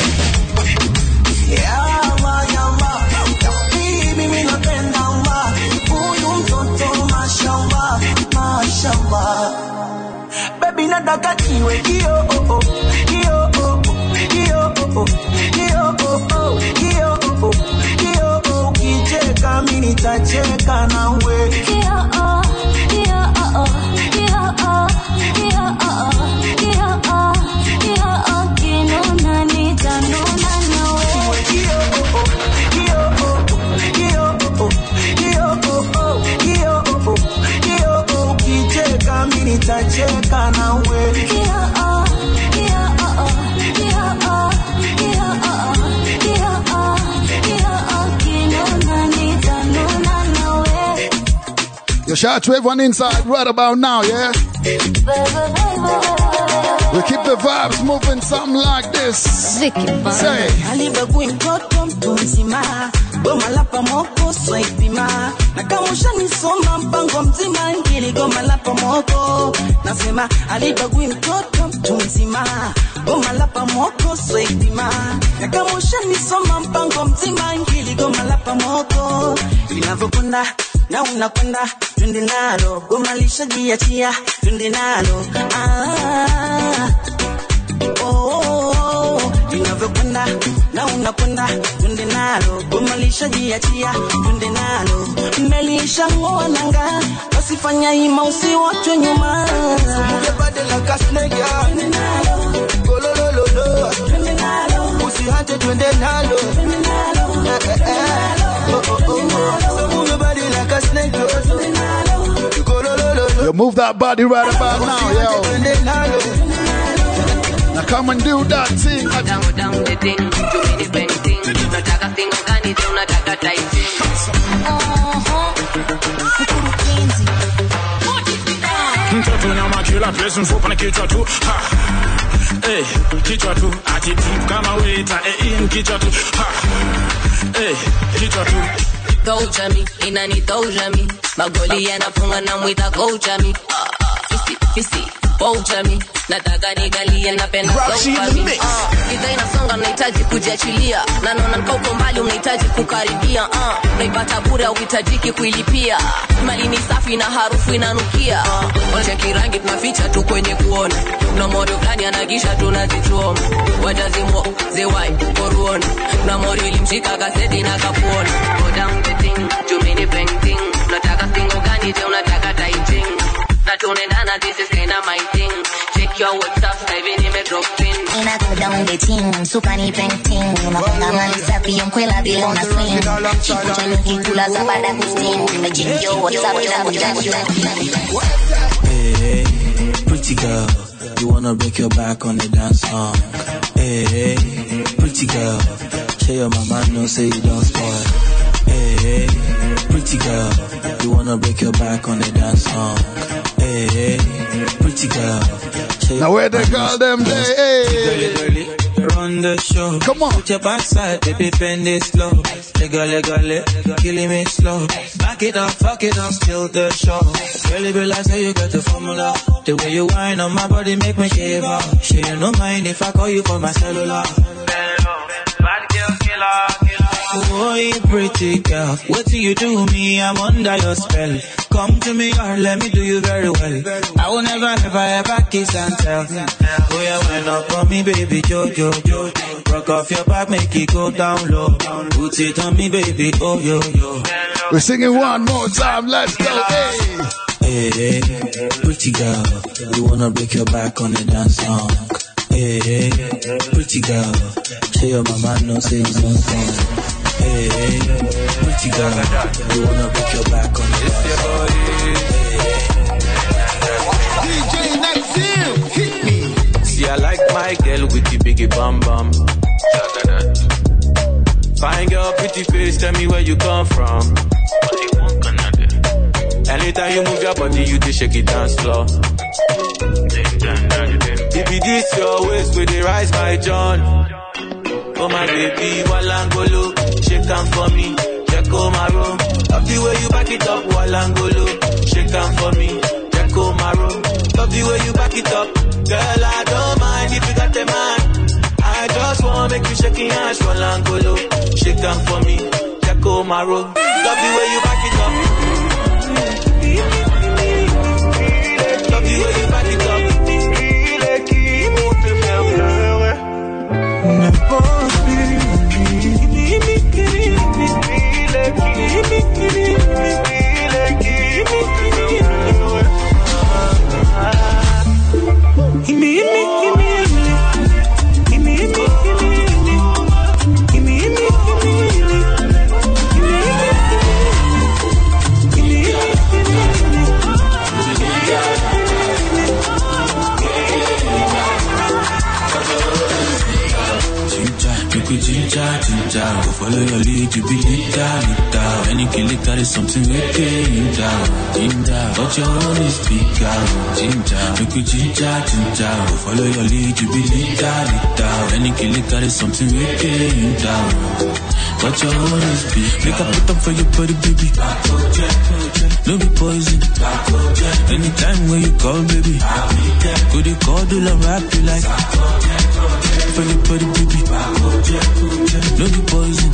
yawa yawa bibi mimi napenda wa huyu mtoto mashallah mashallah baby nataka kiwe kio oh oh kio oh kio oh kio oh kio oh kio oh kicheka mimi nitacheka nawe kio oh kio oh kio oh kio oh kio oh kio oh kinona nitanona nawe kio oh kio oh kio oh kio oh kio oh kio oh kicheka mimi nitacheka nawe kio oh kio oh kio oh kio oh kio oh kio oh kinona nitanona nawe. Yo, shout out to everyone inside right about now, yeah? Baby, baby, baby. We keep the vibes moving, something like this. Say. Alibagui mtoto mtu mzima, goma la pamoko swaipima. Na kama ushanisoma mpango mzima, ngili goma la pamoko. Nasema alibagui mtoto mtu mzima, goma la pamoko swaipima. Na kama ushanisoma mpango mzima, ngili goma la pamoko. Linavyokwenda na unakwenda, twende nalo, goma lishajiachia, twende nalo. Ah, oh, oh, oh. Linavyokwenda na unakwenda, twende nalo, goma lishajiachia, twende nalo. Melisha ngoa nanga, wasifanya ima usiwachwe nyuma. Muge badela kasnega, twende nalo, golololo, twende nalo. Usihate twende nalo, twende nalo, eh eh eh, oh oh oh. Muge badela kasnega, twende nalo, golololo. You move that body right about now, yo. Now come and do that thing. Down, down the thing, to me the painting. Nataka singo gani, tena nataka tighting. Mtoto nyama kila place mfupa na kichwa tu. Ha. Eh, kichwa tu. Attitude kama waiter, eh, in kichwa tu. Ha. Eh, kichwa tu. Toucha me, inani toucha me. Magoli yanafunga na mwita coacha me. Fisi, fisi. Poucha mi, nataka nigalie napenda sofa mi. Kita inasonga unahitaji kujiachilia. Na naona nikauko mbali unahitaji kukaribia. uh, Naipata bure uhitajiki kuilipia. Mali ni safi na harufu inanukia. uh, Wanacheki rangi tunaficha tu kwenye kuona. Na morio gani anagisha tunazichoma. Wajazimo, zewai, koruona. Na morio ilimshika kaseti na kapuona. Go down the thing, jumini painting. Nataka singo gani, je unataka tighting. Na tunaendana, this is kinda my thing. Check your WhatsApp, even in me drop pin. Ina go down the team, super ni painting. Unakonga mali safi, yonkwela bila una swing. Chiku chani kikula zabada kusting. Imejingi yo WhatsApp, ila kujani. Hey, hey, pretty girl, you wanna break your back on the dance song. Hey, hey, pretty girl, show your mama no say you don't spoil. Hey, hey, pretty girl, you wanna break your back on the dance song. Hey, hey, pretty girl. Now where they call them day, hey. Run the show. Come on. Put your backside, baby, bend it slow. Lega, lega, lega, killing me slow. Back it up, fuck it up, still the show. Really realize how you got the formula. The way you whine on my body make me shiver. Sure you don't mind if I call you for my cellular. Bad girl, killer, killer. Oh, you pretty girl, what do you do me? I'm under your spell. Come to me or let me do you very well. I will never, ever, ever kiss and tell. Oh yeah, wind up on me, baby, Jojo, Jojo. Rock off your back, make it go down low. Put it on me, baby, oh yo yo. We're singing one more time, let's go, hey. Hey, hey, pretty girl, you wanna break your back on the dance song. Hey, hey, pretty girl, show your mama no say you don't song. Hey, hey, pretty girl, you wanna break your back on the dance song. D J Next Year, hit me. See, I like my girl with the biggie bum bum. Fine girl, pretty face, tell me where you come from. What you want, Canada? Anytime you move your body, you just shake it dance floor. If it is your waist, with the rise, my John. Oh my baby, Walangolo, shake them for me, check on my room. Love the way you back it up, Walangolo, shake them for me, check on my room. Love the way you back it up, girl, I don't mind if you got the man. I just wanna make you shake your ass, Walangolo, shake them for me, check on my room. Love the way you back it up. Love the way you back it up. make we ginger, ginger. Go follow your lead, you be leader, leader. Any kill it, that is something we came down, ginger. But your own is bigger, ginger. Make we ginger, ginger. Go follow your lead, you be leader, leader. Any kill it, that is something we came down. But your own is bigger. Make a put up for your body, baby. No be poison. Anytime when you call, baby. Could you call, do la rap you like? For your body, baby. No be poison.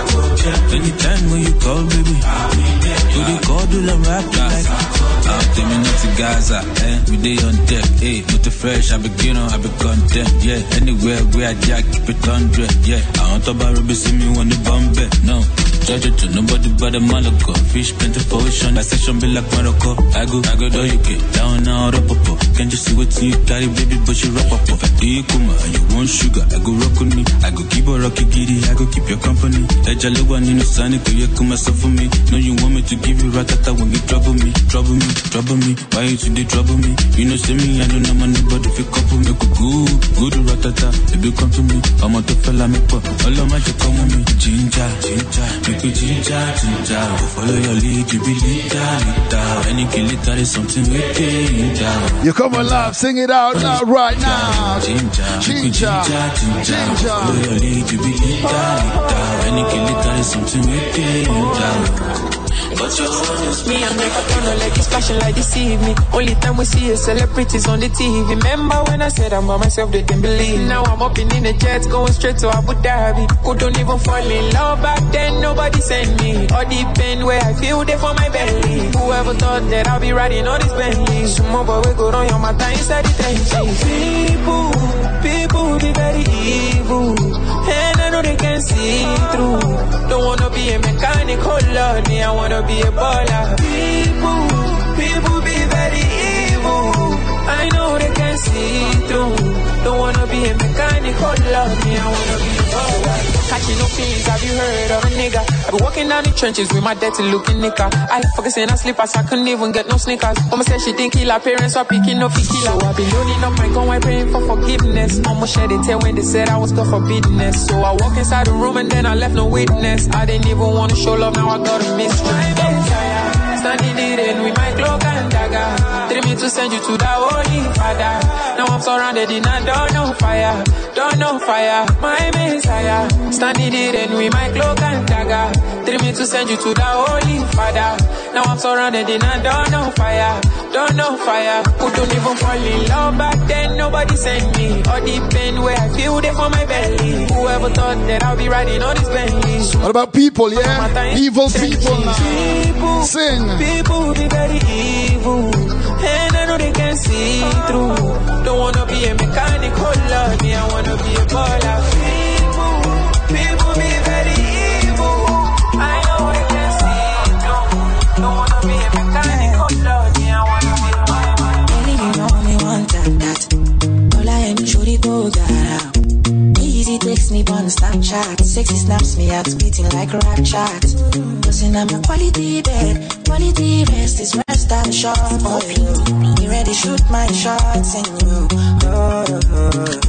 Anytime when you call, baby. Could you call, do la rap you like? I'll tell me not to Gaza, eh? We day on deck, eh? With the fresh, I begin on, I be content, yeah. Anywhere where I jack, keep it hundred, yeah. I want to buy Ruby, see me when the bomb bet, no. Judge it to nobody but the Malaco. Fish, plenty for ocean, that section be like Morocco. I go, I go, do you get down now, up, up, up. Can't you see what you carry, baby, but you rock up, up. If I do you come and you want sugar, I go rock with me. I go keep a rocky giddy, I go keep your company. That jalo one in the sun, it you come myself for me. No, you want me to give you ratata when you trouble me, trouble me, trouble me. Why you today trouble me? You know, see me, I don't know my nobody if you couple me. Go good, good ratata, baby, come to me. I'm out to fella, make pop. All of my you come with me. Ginger, ginger, make me ginger, ginger. Go follow your lead, you be leader, leader. Any kill it, that is something we came down. You come alive, sing it out now, right now. Ginger, ginger, ginger, ginger. Follow your lead, you be leader, leader. Any kill it, that is something we came down. But your honest me, I'm never gonna let this fashion like deceive me. Only time we see is celebrities on the T V. Remember when I said I'm by myself, they didn't believe. Now I'm up in the jets, going straight to Abu Dhabi. Couldn't even fall in love back then, nobody sent me. All the pain where I feel there for my belly. Whoever thought that I'll be riding all these Bentleys. Some boy we go on your mata inside the trenches. People, people be very evil, and I know they can see through. Don't wanna be a mechanic, hold on me, I wanna be a baller. People, people be very evil, I know they can see through. Don't wanna be a mechanic, hold on me, I wanna be a baller. Catching no feelings, have you heard of a nigga? I be walking down the trenches with my dirty looking nigga. I focusing on slippers, I couldn't even get no sneakers. Mama said she think kill her parents are picking up killer. So I be loading up my gun while praying for forgiveness. Mama shed a tear when they said I was good for business. So I walk inside the room and then I left no witness. I didn't even want to show love, now I got a mystery. Standing in with my cloak and dagger, tell me to send you to the Holy Father. Now I'm surrounded in a don't know fire, don't know fire, my Messiah. Standing in with my cloak and dagger, tell me to send you to the Holy Father. Now I'm surrounded in a don't know fire, don't know fire. Couldn't even fall in love back then, nobody sent me. All the pain where I feel there for my belly. Whoever thought that I'll be riding all these Bentleys. What about people, yeah? Evil people now. People, sing. People be very evil, and I know they can see through. Don't wanna be a mechanic, hold on me, I wanna be a baller. People, people be very evil, I know they can see through. Don't wanna be a mechanic, hold on me, I wanna be a baller. Only you know me one time that all I am is shorty go down. Easy takes me on Snapchat, sexy snaps me out, beating like a rap chat. Listen, I'm a quality bed, quality rest is rest at the shop. Oh, be ready, shoot my shots and you. Oh, oh,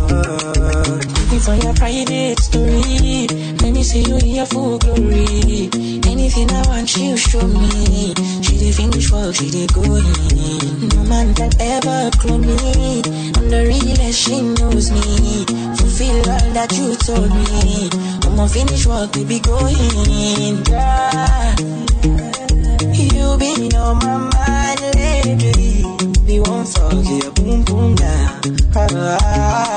oh. Looking for your private story. Let me see you in your full glory. Anything I want, you show me. She did finish work, she did go in. No man that ever clone me. On the realest, she knows me. Fulfill all that you told me. I'ma finish work, we be going. Yeah. You been on my mind lately. We won't forget, boom boom now. Ah,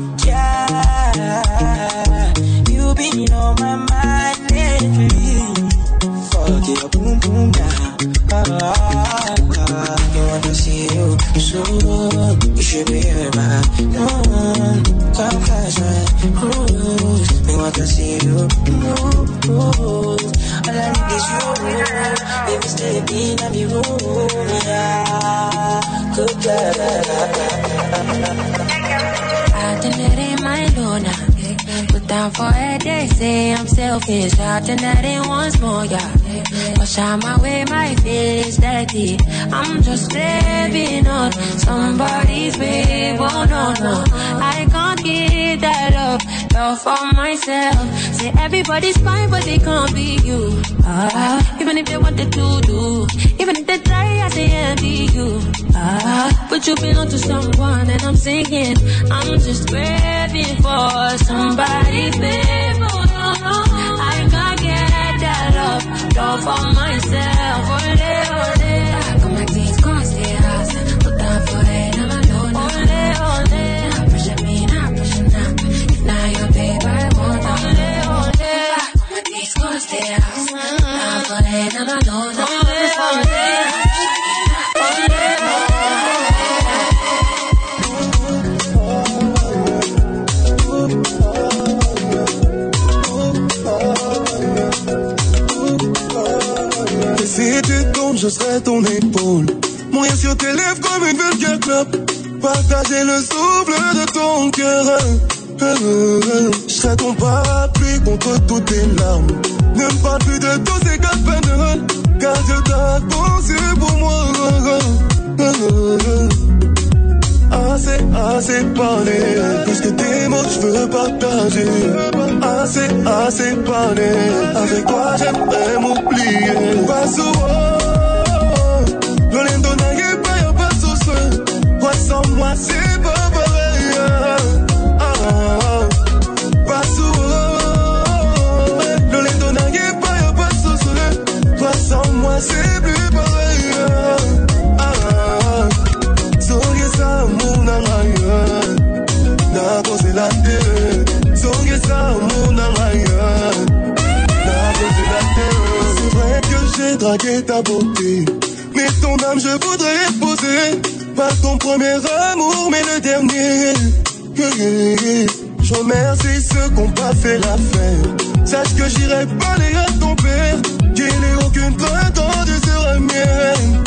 yeah. You been on my mind lately. Forget, boom boom now. Ah, I want to see you soon. You should be here, man. Mm, come catch my cruise. We want to see you move. All I need is you. Baby, stay in my room. Yeah, good girl. I done let in my Luna. Put down for a day, say I'm selfish. I done that in once more, yeah. Wash out my way, my face dirty. I'm just living on somebody's babe, oh no, no. I can't can't get that love, love for myself. Say everybody's fine, but they can't be you. Ah, even if they wanted to do, even if they try, I say envy you. Ah, but you belong to someone, and I'm singing. I'm just craving for somebody, babe. Oh, no, no, I can't get that love, love for myself. Ole, ole, come like these cars, yeah. Put that for it, I'm alone. Ole, ole, not pressure me, not pressure now. If not your babe, I want that. Ole, ole, come like these cars, yeah. Put that for it, I'm alone. Ole, ole, Si tu tombes, je serai ton épaule. Mourir sur tes lèvres comme une vulgaire clope. Partager le souffle de ton cœur. Je serai ton parapluie contre toutes tes larmes. Ne me parle plus de tous ces gars de peine, car Dieu t'a pensé pour moi. Assez, assez parlé. Plus que tes mots, je veux partager. Assez, assez parlé. Avec toi, j'aimerais m'oublier. Pas souvent. Le lindo n'a pas, y'a pas de souci. Toi sans moi, c'est pas pareil. Ah, pas souvent. Le lindo n'a pas, y'a pas de souci. Toi sans moi, c'est plus pareil. C'est vrai que j'ai dragué ta beauté, mais ton âme je voudrais épouser. Pas ton premier amour mais le dernier. Je remercie ceux qui n'ont pas fait l'affaire. Sache que j'irai parler à ton père, qu'il n'ait aucune crainte en Dieu sera mienne.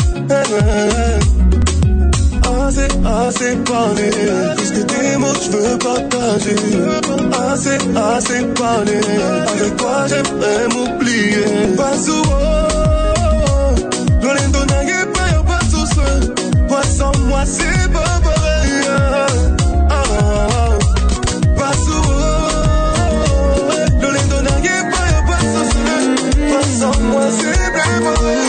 Assez, assez parlé. Plus que tes mots, je veux partager. Assez, assez parlé. Avec toi, j'aimerais m'oublier. Pas souvent. Le lindo n'a pas, y'a pas de souci. Toi sans moi, c'est pas pareil. Ah, pas souvent. Le lindo n'a pas, y'a pas de souci. Toi sans moi, c'est plus pareil.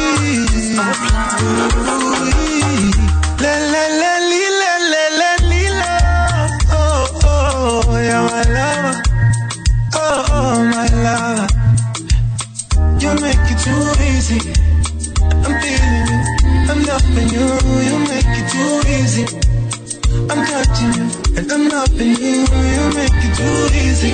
La la la li la la la li la. Oh oh yeah my love. Oh oh my love. You make it too easy. I'm feeling it. I'm loving you. You make it too easy. I'm touching you and I'm loving you. You make it too easy.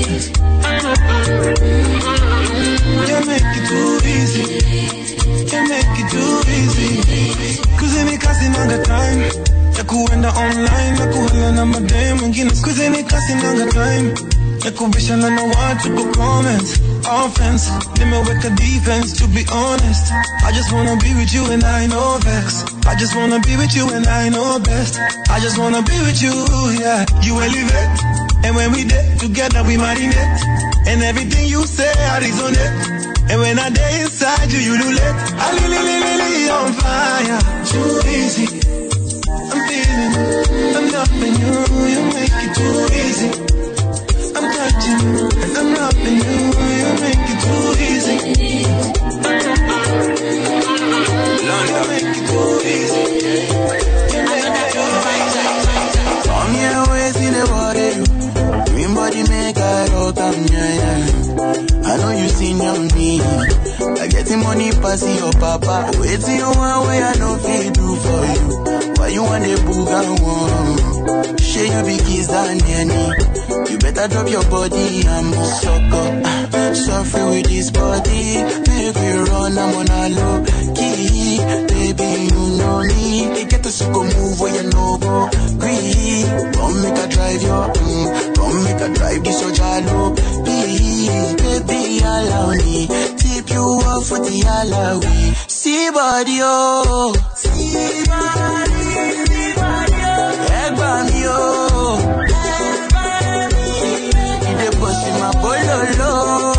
You make it too easy. You make it too easy. Kuzini kasi nanga time ya kuenda online na kuhala na madem wengine. Kuzini kasi nanga time ya kubishana na watu kwa comments. Offense, nimeweka defense to be honest. I just wanna be with you and I know vex. I just wanna be with you and I know best. I just wanna be with you, yeah. You elevate, and when we did together we marinate. And everything you say I resonate. And when I day inside you, you do let. I li li li li li on fire. Too easy. I'm feeling it. I'm loving you. You make it too easy. I'm touching you and I'm loving you. You make it too easy. You make it too easy. You make it too easy. From your ways in the water, dream body make I roll down, yeah, yeah. I know you seen on me. I getting money pass your papa. Waiting you one way I know feel do for you. Why you want the booga one? Share you be kiss and nanny. You better drop your body and move suck up. Suffer with this body. Make we run, I'm on a low key. Baby, you know me. They get to suck move where you know go. Green. Come make a drive your mm. Come make a drive this your jalo. Baby, allow me. Tip you off with the alawi. See body, oh. See body, see body, oh. Egg body, oh. Egg body. They push in my bololo.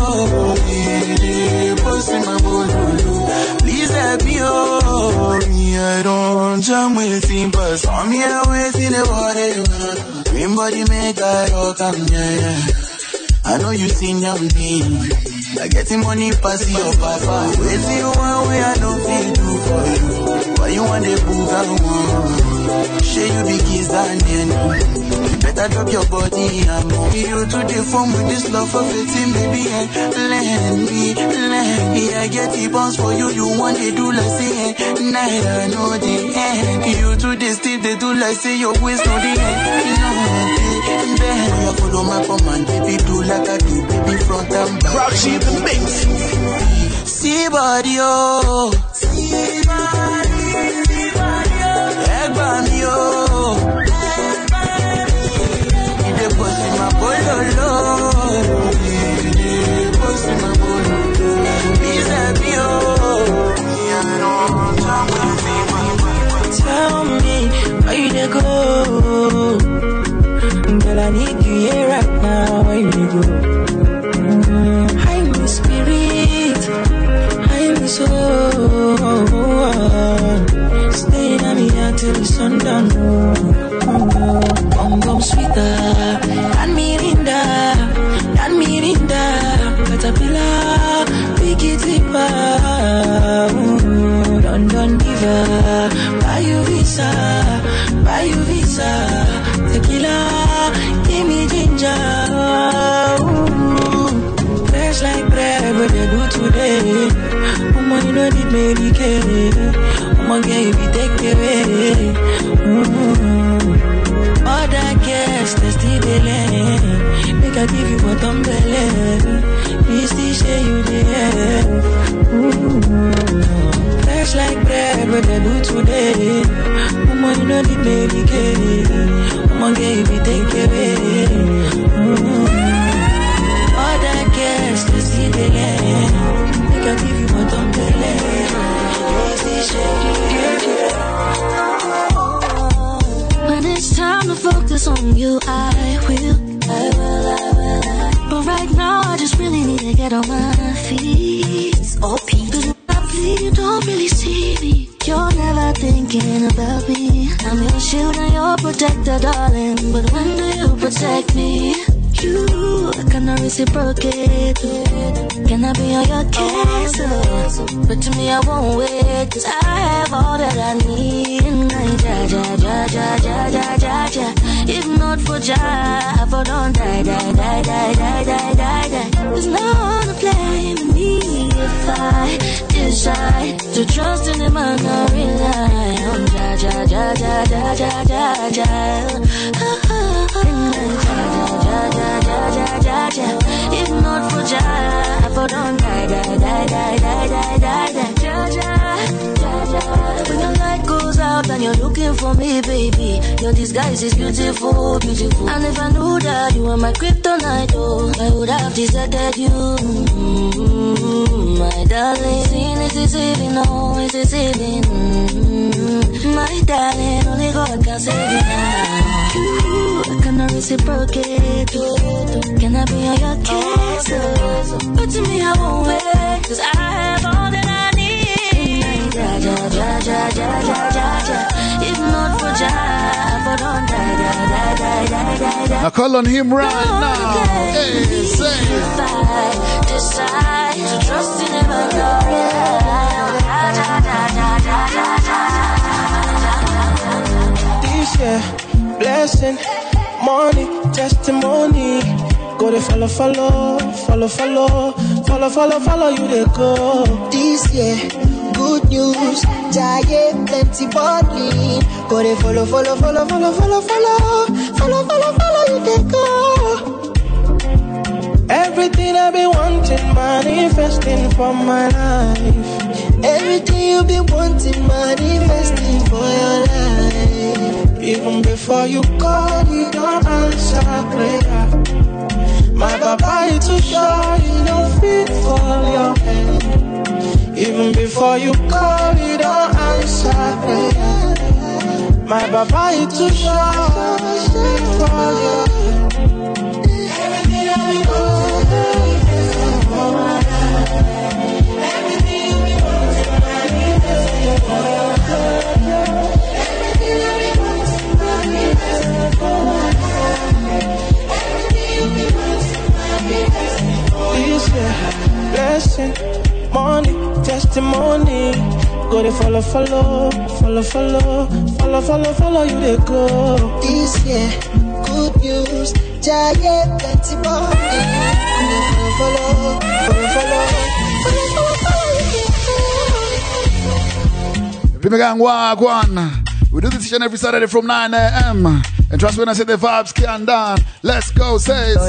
They push in my bololo. Please help me, oh. Me, I don't jam with him, but some here waiting the water. Dream body make I rock am, yeah, yeah. I know you seen ya with me. I getting money pass your papa. Wait till you one way I don't feel do for you. Why you want the book I want? Share you be kiss and then you better drop your body and move. You to the phone with this love for fifteen, baby, and let me, let me. I get the bounce for you. You want to do like say night I know the end. You to the steep they do like say your waist know the end. You know then you follow my command, baby, do like I do, baby, front and back. Grouchy the mix. See body, oh. See body, see body, oh. Egg body, oh. Egg body, oh. You dey push in my bolo, you dey push in my bolo. Please help me, oh. Tell me where you dey go. Girl, I need you here right now. Where you dey go? I'm the spirit, I'm the soul. Staying at me until the sundown. Bum bum sweeter, and Mirinda, and Mirinda. Caterpillar, big it London diva, buy you visa, buy you visa. Tequila, give me ginger. Ooh, fresh like bread, but they do today. Mama, you know need Medicaid. Mama, girl, you be take away. Ooh, all that cash, they still delay. Make I give you what I'm belly. Please, still say you there. Ooh, fresh like bread, but they do today. Mama, you know need Medicaid. Mama, girl, you be take away. Mm-hmm. All that cash, they see the land. Make I give you what I'm telling. When it's time to focus on you, I will. I will, I will, I will. But right now, I just really need to get on my feet. Oh, Pete. You don't really see me. You're never thinking about me. I'm your shield and your protector, darling. But when do you protect me? You cannot reciprocate. Can I be on your case? But to me I won't wait, cause I have all that I need. Ja, ja, ja, ja, ja, ja, ja, ja. If not for Ja, I for don't die, die, die, die, die, die, die, die. There's no one to blame me if I decide to trust in him and not rely on Ja, ja, ja, ja, ja, ja, ja, ja. If not for Ja, I for don't die, die, die, die, die, die, die, die. Ja, ja, ja, ja. When your light goes out and you're looking for me, baby, your disguise is beautiful, beautiful. And if I knew that you were my kryptonite, oh, I would have deserted you, mm-hmm, my darling. Sin is deceiving, no, it's deceiving, mm-hmm, my darling. Only God can save you now. You cannot reciprocate. Can I be on your case? But to me I won't wait, cause I have all that I need. Ja, ja, ja, ja, ja, ja, ja, ja. If not for Ja, I for don't die, die, die, die, die, die, die. Now call on him right now. Hey, say if I decide to trust in him and not rely. This year, blessing, money, testimony. Go to follow, follow, follow, follow, follow, follow, follow you they go. This year, good news, giant plenty body. Go to follow, follow, follow, follow, follow, follow, follow, follow, follow you they go. Everything I've been wanting, manifesting for my life. Everything you've been wanting, manifesting for your life. Even before you call, you don't answer prayer. My papa is too shy, he don't fit for your head. Even before you call, you don't answer prayer. My papa is too shy, he don't fit for your head. Everything I've been wanting, for my life. Everything you've been wanting, manifesting for your life. Everything I've been wanting, manifesting for my life. This year, blessing, money, testimony. Go to follow, follow, follow, follow, follow, follow, follow you they go. This year, good news, giant plenty money. Go to follow, follow, follow, follow, follow, follow. Premier Gang Wagwan. We do this each and every Saturday from nine a.m. And trust when I say the vibes can down. Let's go, say it.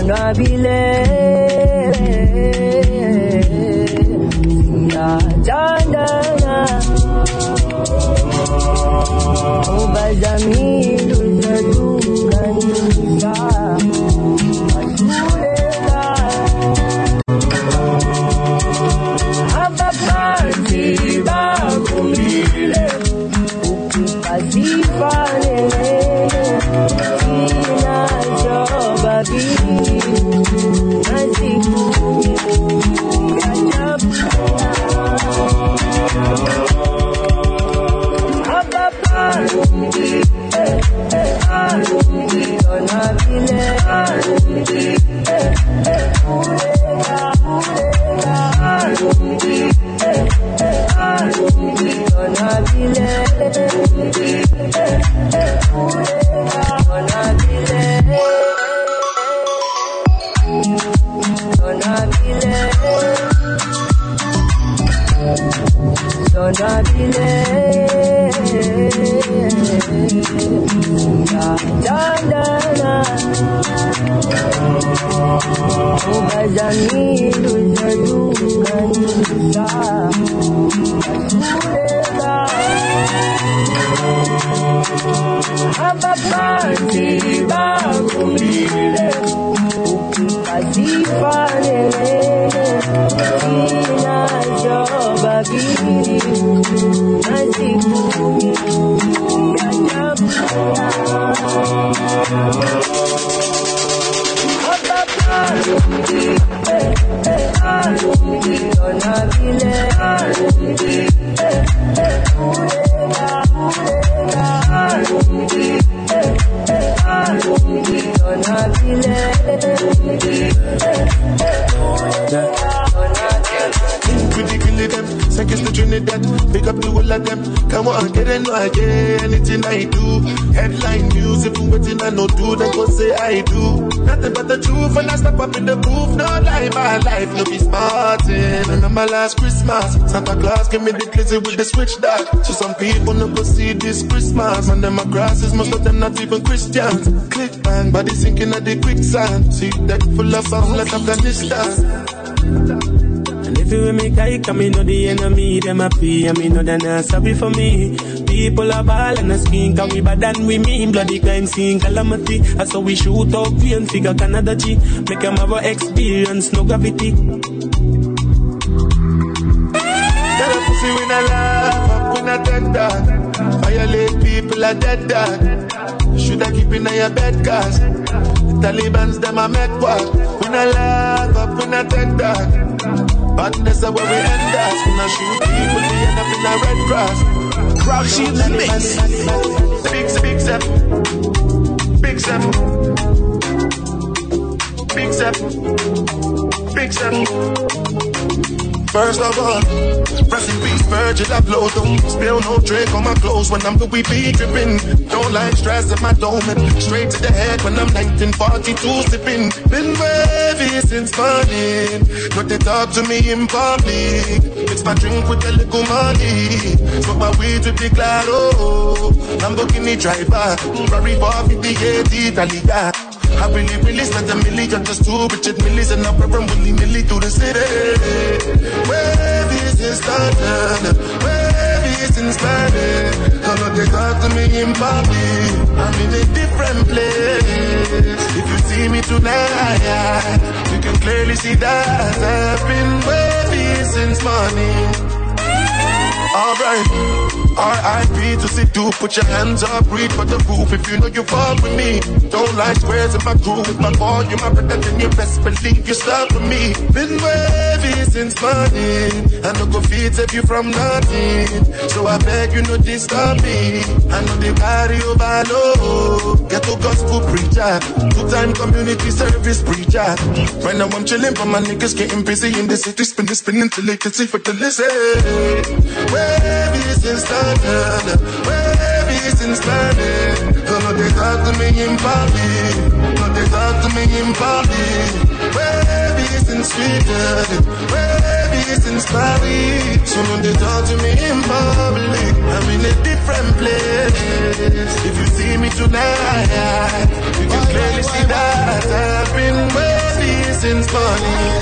Big up to all of them. Come on, get in, no, I get anything I do. Headline news, if you waiting, I no do, then go say I do. Nothing but the truth, and I step up in the booth. No lie, my life, no be smarting. And on my last Christmas, Santa Claus gave me the glizzy with the switch that. So some people never see this Christmas. And then my grasses, most of them not even Christians. Click bang, body sinking at the quicksand. See that full of fun like Afghanistan. If you make I come, me know the enemy, them a pay, and me know they're not sorry for me. People are ball and a skin, cause we bad than we mean. Bloody crime scene, calamity. That's how we shoot up, we and figure Canada G. Make them have a experience, no gravity. Tell a pussy we not laugh, we not take that. Violate people are dead dog. Should I keep in your bed, cause the Taliban's them a make what. We not laugh, we not take that. Badness is where we end us. We not shoot people, we end up in a red cross. Crowd sheet mix. Big, big step. Big step. Big step. Big step. First of all, rest in peace, Virgil Abloh. Don't spill no drink on my clothes when I'm the wee be dripping. Don't like stress at my dome. Straight to the head when I'm nineteen forty-two sipping. Been wavy since morning. But they talk to me in public. It's my drink with a little money. Smoke my weed with the claro. Lamborghini driver. Ferrari four fifty-eight Italia. I really, really spent a million just two Richard Millies and I'm from Willy Nilly through the city. Wavy since London, wavy since Paris. Come on, they talk to me in public. I'm in a different place. If you see me tonight, you can clearly see that I've been wavy since morning. Alright, R I P to see do. Put your hands up, reach for the roof. If you know you fall with me, don't like squares in my crew. With my boy, you my brother, then you best believe you stuck with me. Been wavy baby, since morning. I no go feed save you from nothing. So I beg you no disturb me. I know they carry overload. Get to gospel preacher, two-time community service preacher. Right now I'm chilling, but my niggas getting busy in the city, spinning, spinning till they can see for the listen. Baby, since started, baby, since started. Oh, they talk to me in public. Oh, they talk to me in public. Baby, since sweeter, baby, since Paris. So when they talk to me in public, I'm in a different place. If you see me tonight, you can clearly see that I've been waiting since morning.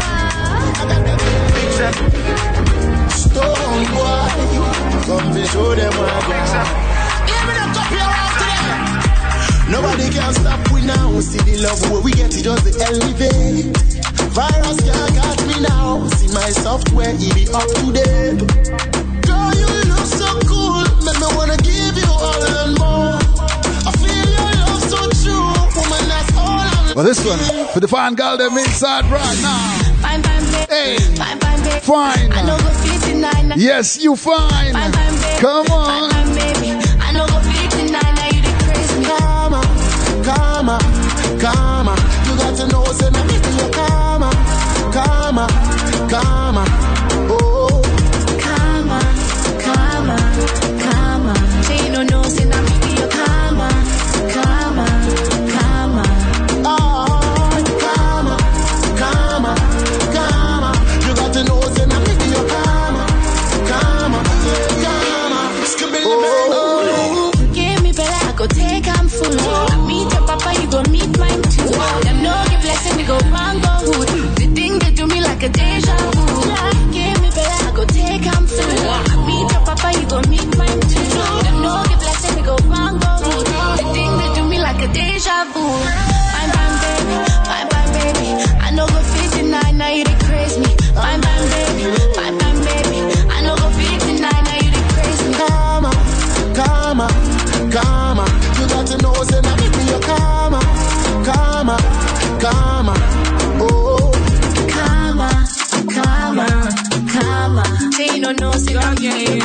Stone boy, come to show them what I got. Give it up, top your house today. Nobody can stop we now. See the love where we get it just the elevate. Virus can't catch me now. See my software, it be up to date. Girl, you look so cool. Make me wanna give you all and more. I feel your love so true. Woman, that's all I'm. Well, this one for the fine girl them inside right now. Fine, fine, baby. Hey, fine, fine, baby. Fine. I know go fifty-nine. Yes, you fine. Fine, fine, baby. Come on. Fine, fine, baby. I know go fifty-nine. Now you the crazy. Come on, come on, come on. You got to know, say my nigga, you come on, come on, come on. Oh, come on, come on, come on. Say you don't know, say my nigga, you come on, come on, come on. Oh, come on, come on, come on. You got to know, say my nigga, you come on, come on, come on. Oh, give me better, I go take I'm full. I meet your papa, you go meet mine too. Them no give blessing, we go wrong, go hood. The thing they do me like a deja vu. Give me better, I go take I'm full. I meet your papa, you go meet mine too. Them no give blessing, we go wrong, go hood. The thing they do me like a deja vu. Fine, fine, baby, fine, fine, baby. I know go fifty-nine, now you the craze me. Fine, fine, baby, fine, fine, baby. I know go fifty-nine, now you the craze me. Come on, come on, come on. You got to know, say my nigga, you come on, come on, come on. Oh, come on, come on, come on. Say you don't know, say don't get it.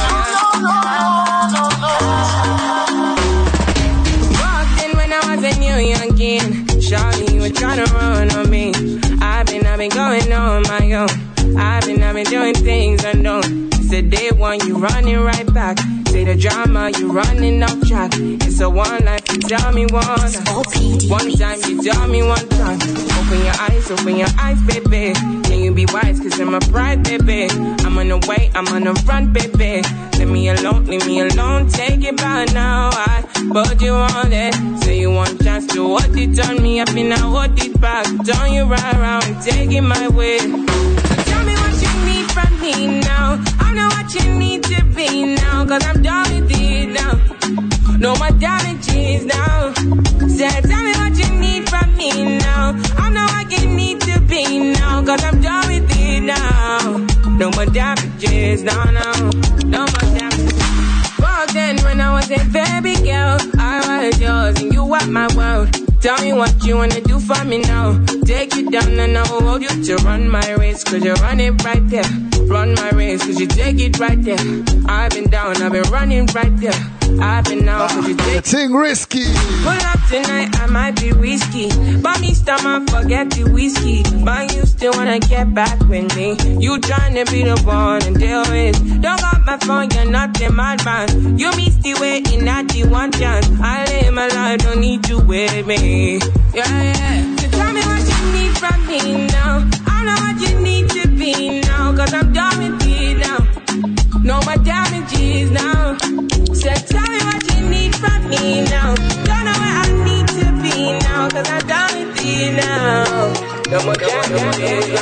Walked in when I was a new youngin'. Shawty, you were trying to run on me. I've been, I've been going on my own. I've been, I've been doing things unknown. Said day one, you running right back. Say the drama, you running off track. It's a one life, you tell me once. One time, you tell me one time. Open your eyes, open your eyes, baby. Can you be wise, cause I'm a bride, baby. I'm on the way, I'm on the run, baby. Leave me alone, leave me alone. Take it back now, I but you want it. Say you want chance to hold it on me. I've been out, hold it back. Turn you right around and take it my way. Tell me what you need from me now. I know what you need to be now, cause I'm done with it now. No more damages now. Say, tell me what you need from me now. I know what you need to be now, cause I'm done with it now. No more damages, no, no, no more damages. Well then, when I was a baby girl, I was yours and you were my world. Tell me what you wanna do for me now. Take you down and I'll hold you to run my race, cause you run it right there. Run my race, cause you take it right there. I've been down, I've been running right there. I've been out, cause you take it. Thing risky. Pull up tonight, I might be risky. But me stomach, forget the whiskey. But you still wanna get back with me. You tryna be the one and deal with. Don't got my phone, you're not in my man. You missed the waiting at the one chance. I live my life, don't need you with me. Yeah, yeah. So tell me what you need from me now. I know what you need to be now, cause I'm done with it now. No more damages now. So tell me what you need from me now. Don't know where I need to be now, cause I'm done with it now. No more damages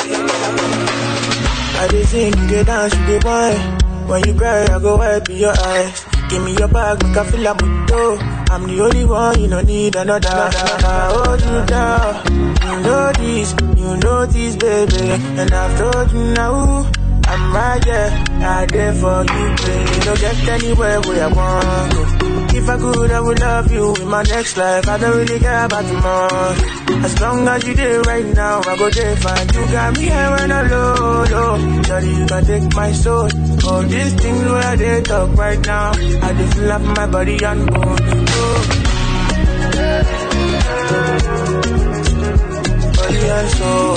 now. I just think you get down, you get wine. When you cry, I go wipe your eyes. Give me your bag, make I feel like I'm I'm the only one, you don't need another. I hold you down. You know this, you know this, baby. And I've told you now, I'm right there, I there for you, baby. Don't get anywhere where I want to. If I could, I would love you in my next life. I don't really care about tomorrow. As long as you there right now, I go there fine. You got me here when I low, low. Daddy, you can take my soul. All these things where they talk right now, I just feel up my body and bone. Oh. Body and soul.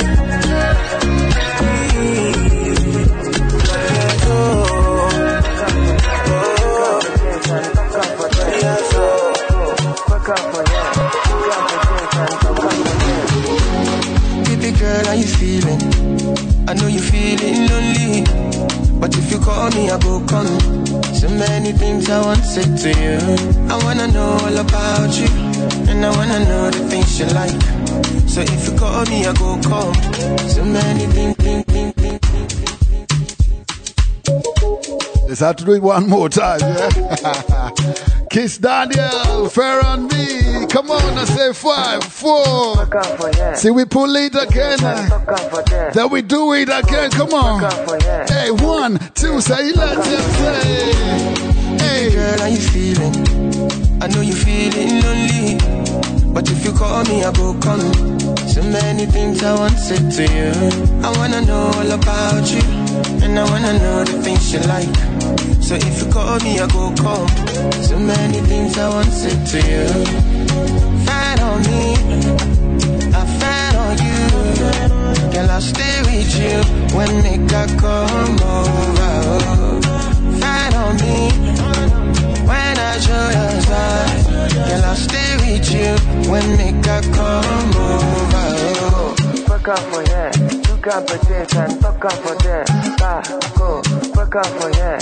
Baby girl, how you feeling? I know you feeling lonely, but if you call me, I go come. So many things I want to say to you. I wanna know all about you, and I wanna know the things you like. So if you call me, I go come. So many things, things, things, things. Let's have to do it one more time, yeah? Kiss Daniel, Fair on me. Come on, I say five, four. See, we pull it again. Then we do it again. Come on. Hey, one, two, say, let's say. Hey, girl, how you feeling? I know you feeling lonely, but if you call me, I go come. So many things I want to say to you. I wanna know all about you, and I wanna know the things you like. So if you call me, I go come. So many things I want to say to you. Fan on me, I fan on you. Girl, I'll stay with you when they got come over. Fan on me, when I show your side. Girl, I'll stay with you when they got come over. Fuck up for that, you got potato and fuck up for that. Bah, go, fuck up for that.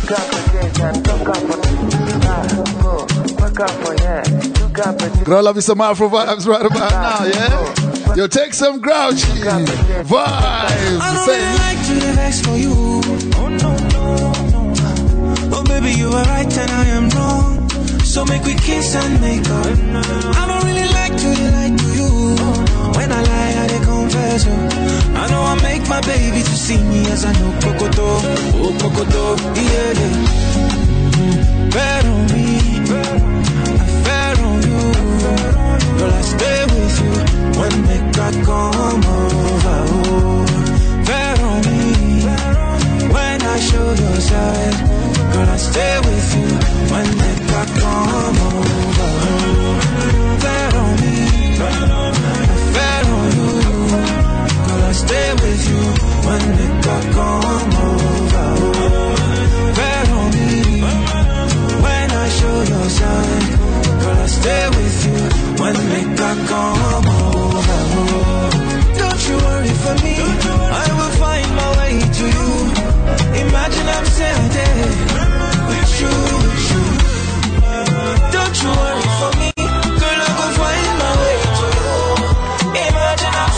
Girl, love you some Afro vibes right about now, yeah? Yo, take some grouchy vibes. I don't really like to vex for you. Oh, no, no, no. Oh, baby, you are right and I am wrong. So make we kiss and make up. I don't really like to lie to you. When I lie, I dey confess. I know I make my baby to see me as I know Kokoto. Oh, Kokoto, yeah, yeah. Bet on me, I bet on you. Girl, I stay with you when make I come over. Oh, bet on me when I show your side. Girl, I stay with you when make I come over. Bet on me, I bet on you. Girl, I stay with you when make I come over. Bet on me when I show your side. Girl, I stay with you when make I come over. Don't you worry for me, I will find my way to you. Imagine I'm saying there with you, with you. Don't you worry for me, girl, I will find my way to you. Imagine I'm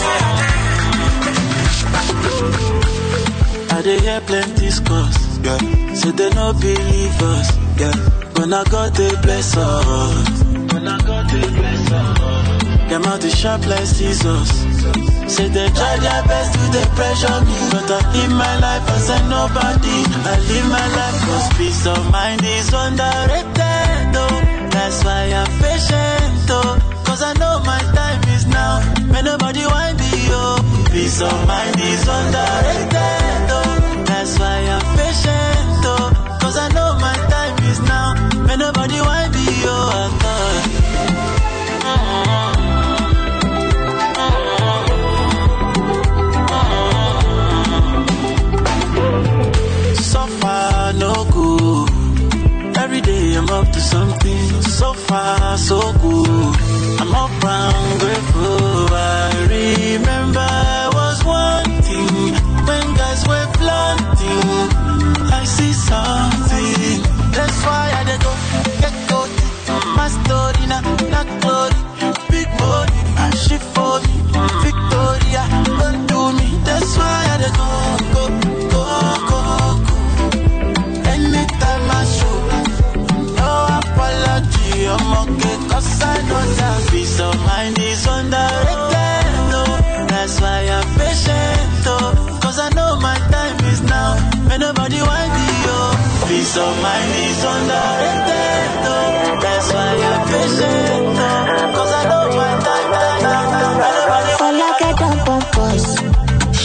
saying I dey hear plenty scores, yeah. So they no believe us, yeah. When I got the bless us, when I got the bless us, them out the sharp like scissors. Say they try their best to they pressure me, but I live my life as I nobody. I live my life cause peace of mind is underrated, oh. That's why I'm patient, oh. Cause I know my time is now. May nobody want me, oh. Peace of mind is underrated, oh. That's why I'm patient, oh. Cause I know my time is now. May nobody want me, oh. I thought. So far, no good. Every day I'm up to something. So far, so good. I'm up and grateful. I remember I was one thing when guys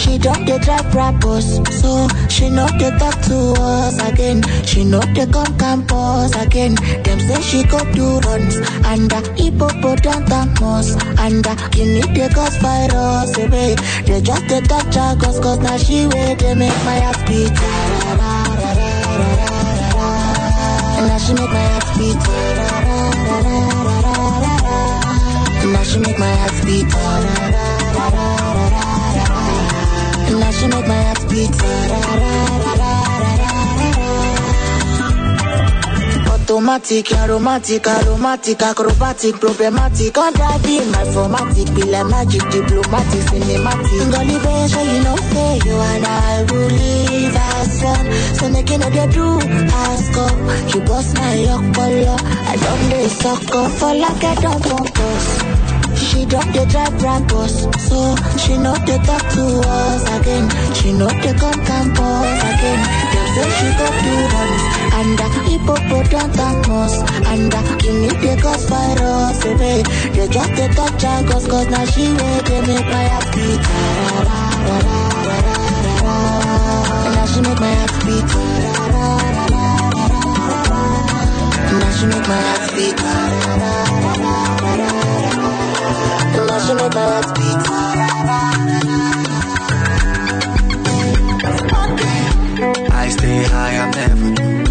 She don't dey drive rappers, so she know they talk to us again. She know they come campus again. Them say she go do runs under hippopotamus under Guinea they cause virus away. They just they touch her cause cause now she way they make my heart beat. And now she make my heart beat. And now she make my heart beat. And now she make my heart beat. Automatic, aromatic, aromatic, acrobatic, problematic. On driving my formatic, be like magic, diplomatic, cinematic. Gully so you know, say you and I will live as one. So making all they do, ask up. You bust my yoke color. I don't dey suck up for like I don't focus. She don't dey drive rappers, so she know they talk to us again. She know they come campus again. They say she go do runs under hippopotamus under Guinea they cause virus away. They just they touch her cause cause now she way they make my heart beat. And now she make my heart beat. And now she make my heart beat. Now she make my heart beat. I stay high, I'm never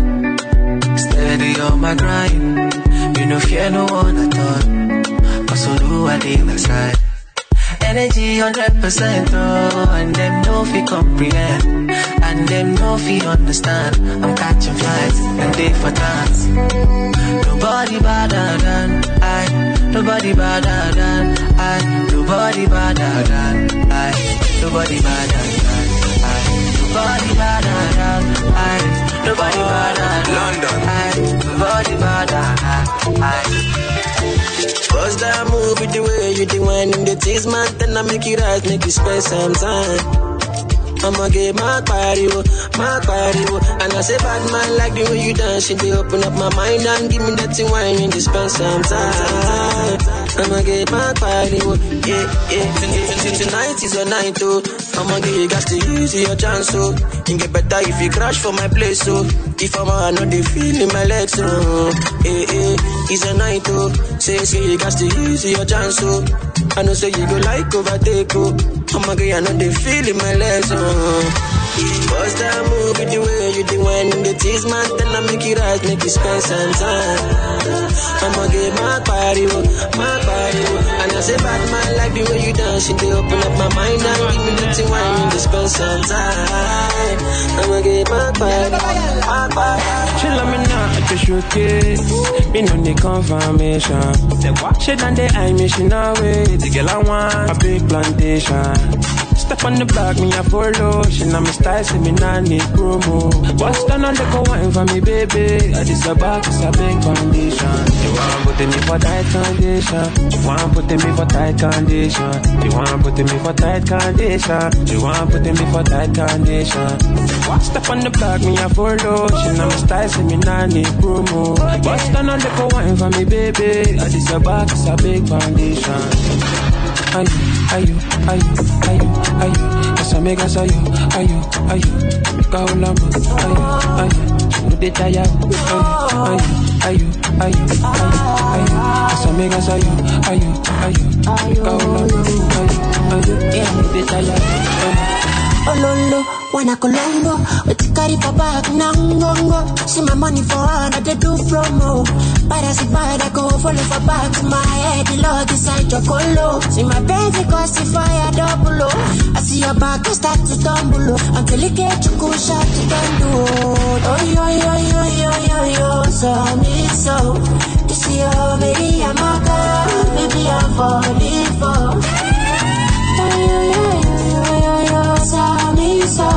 steady on my grind. You know fear no one at all, cause I do I did my side. Energy hundred percent oh, and them no fi comprehend, and them no fi understand. I'm catching flights and they for dance. Nobody better than I, nobody better than I, nobody better than I, nobody better than I, nobody better than I, nobody better than London, I, nobody better than I. First I move with the way you do when in the tease man, then I make it right, make you spend some time. I'ma get my body, my body, and I say bad man like the way you dance, they open up my mind and give me that thing wine and spend some time. I'ma get my body, yeah, yeah. Tonight is your night, oh. I'ma get you got to use your chance, so you get better if you crash for my place, so if I'm a know they feel in my legs, so yeah, yeah. It's a night, oh. Say, say you got to use your chance, so I know say you go like overtake, oh. I'ma get you know they feel in my legs, oh. First time move with the way you do when in the tease man, then I make it right, make you spend some time. I'ma get my body, my body, and I say bad man like the way you dance, they open up my mind and give me nothing wine, just spend some time. I'ma get my body, my body. She love me now, just showcase. Me no need confirmation. She done the eye me, she now wait. The girl I want a big plantation. Step on the block, me a follow. She know me style, say me nah need promo. What's done on the go wine for me, baby? This a back, it's a big foundation. You want put me for tight condition. You want put me for tight condition. You want put me for tight condition. You want put me for tight condition. Step on the block, me a follow. She know me style, say me nah need promo. What's done on the go wine for me, baby? This a back, it's a big foundation. Are you, are you, are you, are you, are you? Yes, I make us are you, are you, are you? Kaulamba, are you, are you? No de taya, are you, are you, are you, are you, are you? Yes, I make us are you, are you, are you? Kaulamba, are you, are you? No de taya, are you? Ololo, wanna Colombo, with the carry for back, nangongo. See my money for her, that they do promo. But as if I go follow for back to my head, the Lord decide your colo. See my baby cause if I double low. I see your back, I start to tumble low. Until it get you cool shot, you can do. Oh, yo, yo, yo, yo, yo, yo, so me so. You see, oh, baby, I'm a girl, baby, I'm falling for. Oh, yo, yo, yo, yo, yo, so me so.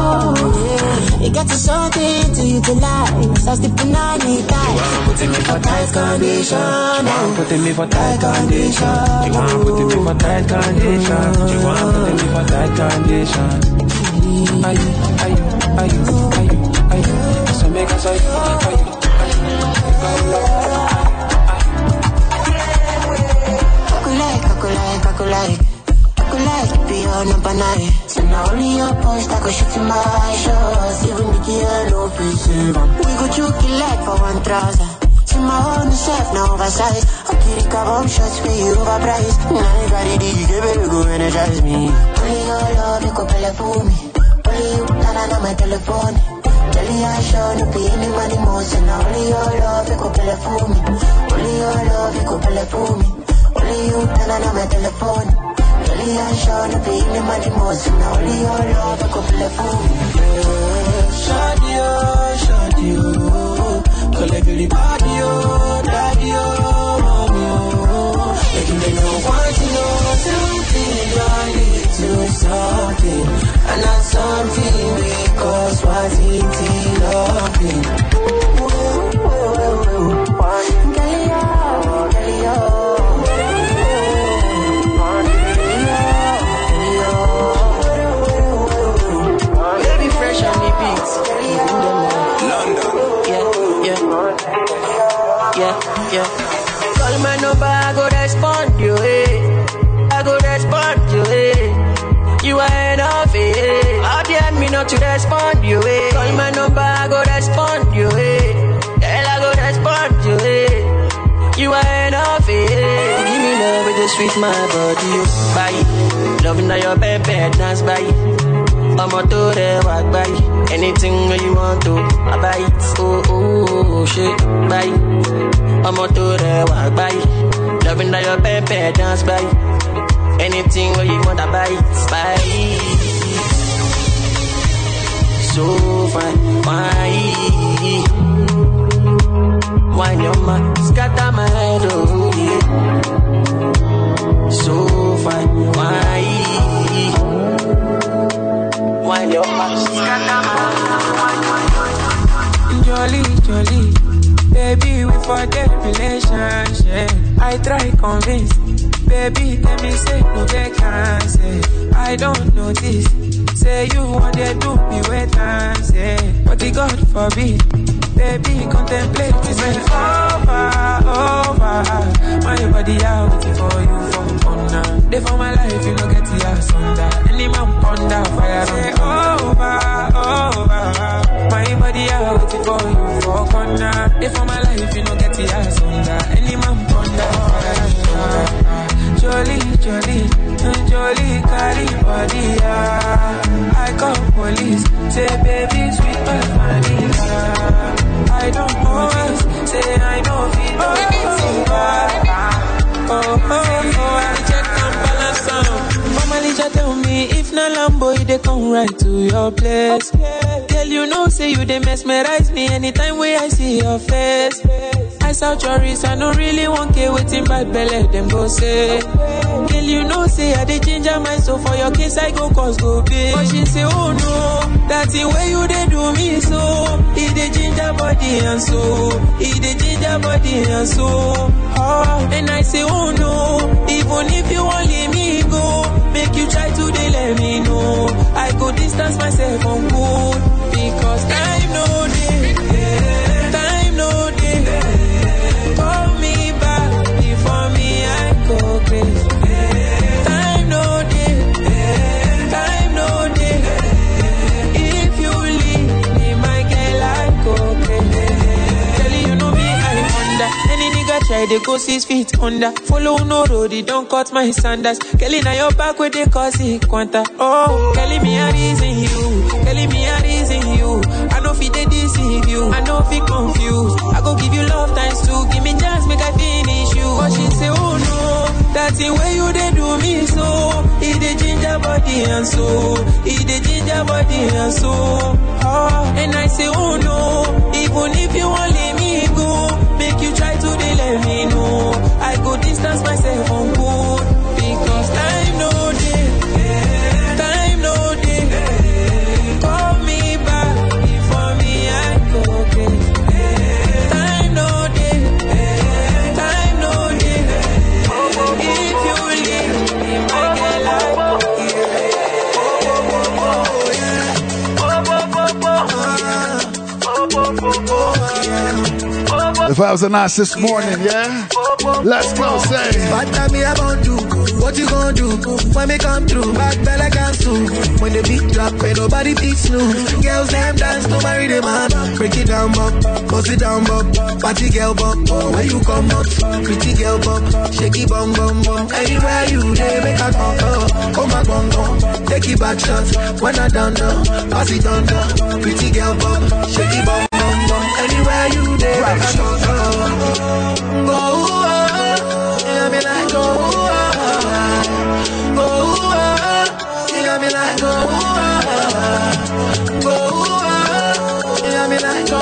It got to something to utilize. I sleep in on it tight. You want put me for tight condition. You want put me for tight condition. You want put me for tight condition. You want put me for tight condition. Are you, are you, are you, are you, are you? So make us are you, are you, are you? Kakulai, kakulai, kakulai. Kakulai, be on a banana. So now only your post, I go shoot in my shots. Even the girl no feel save. We go choke it like for one trouser. See my own self now oversized. I kill it, bomb shots for you overpriced. Now you got it, you give it, go energize me. Only your love, you go play for me. Only you, Nana, on my telephone. Only I show you pay any money more. So now only your love, you go play for me. Only your love, you go play for me. Only you, Nana, on my telephone. Only I show you pay any money more. So now only your love, you go play for me. Shawty, oh, shawty, oh. Collect the body, oh, daddy, oh, mommy, oh. Making me know want to know something, I need to something. And not something because what's it loving. Whoa, whoa, whoa, whoa. Galileo, Galileo. Baby fresh on the beats. London. Yeah, yeah. Call my number, I go respond you, eh. I go respond you, eh. You are enough, eh. How dare me not to respond you, eh. Call my number, I go respond you, eh. Girl, I go respond you, eh. You are enough, eh. Give me love, it just sweet my body, oh. Bye. Loving that your bed, bed, dance, bye. I'ma do that, walk by. Anything that you want to, I buy it. Oh, oh, oh, shit, buy. I'ma do that, walk by. Loving that your pepe dance by. Anything that you want, I buy it, buy. So fine, why? Why your man scatter my head, oh yeah. So fine, why? When your Jolly, jolly, baby, we forget relationship. I try convince, baby, let me say no vacancy. I don't know this, say you want to do me wait and say, but the God forbid, baby, contemplate this when over, over. My body out waiting for you from corner. They for my life, you don't get the ass under. Any man ponder fire say over, over. My body out waiting for you for corner. They for my life, you don't get the ass under. Any man ponder fire. Jolly, jolly, jolly, carry body. I call police, say baby, sweet but vanilla. I don't always say I know feel over. Oh, oh, oh, I check and balance down. Mama Lisa tell me if na Lambo, they come right to your place. Okay. Girl, you know, say you they mesmerize me anytime when I see your face. I saw your wrist, I don't really want to waiting bad belly, them go say. Girl, you know, say I they change my soul for your case, I go cause go big. But she say, oh no, that's the way you they do me so. He they ginger body and soul. He they ginger body and soul. Oh, and I say, oh no, even if you won't let me go, make you try to they let me know. I go distance myself on good, because time no day, time no day. Call me back before me I go crazy. Time no day, time no day. If you leave me, my girl, I go crazy. Tell you know me, I under. Any nigga try, they go six feet under. Follow no road, they don't cut my sandals. Kelly, now your back where they cause it quanta. Oh, Kelly, me a reason you. Kelly, me a reason you. I know fit they deceive you. I know fit confused. I go give you love times two. Give me chance, make I finish you. But she say, oh no, that's the way you they do me so. He the ginger body and soul. He the ginger body and soul. Oh, and I say, oh no, even if you won't let me go, make you try to they let me know. I go distance myself on good, because time no day, time no day. Call me back before me I go crazy. Time no day, time no day. If you leave me, my girl, I go crazy. The vibes are nice this morning, yeah? Let's go, say. What time me about to? What you gonna do? When me come through, back bella cancel. When the beat drop, ain't nobody beats snooze. Girls them dance, no marry them man. Break it down, bop, bust it down, bop. Party girl, bop, oh, where you come up? Pretty girl, bop, shaky bum bum bum. Anywhere you there, make a come, oh, come back, bum bum. Take it back shots, when I done now, pass it on now. Pretty girl, bop, shaky bum bum bum. Anywhere you there, make a come, oh. Go, oh, yeah, me like go, oh, go, oh, yeah, me like go, oh, go, oh, yeah, me like go,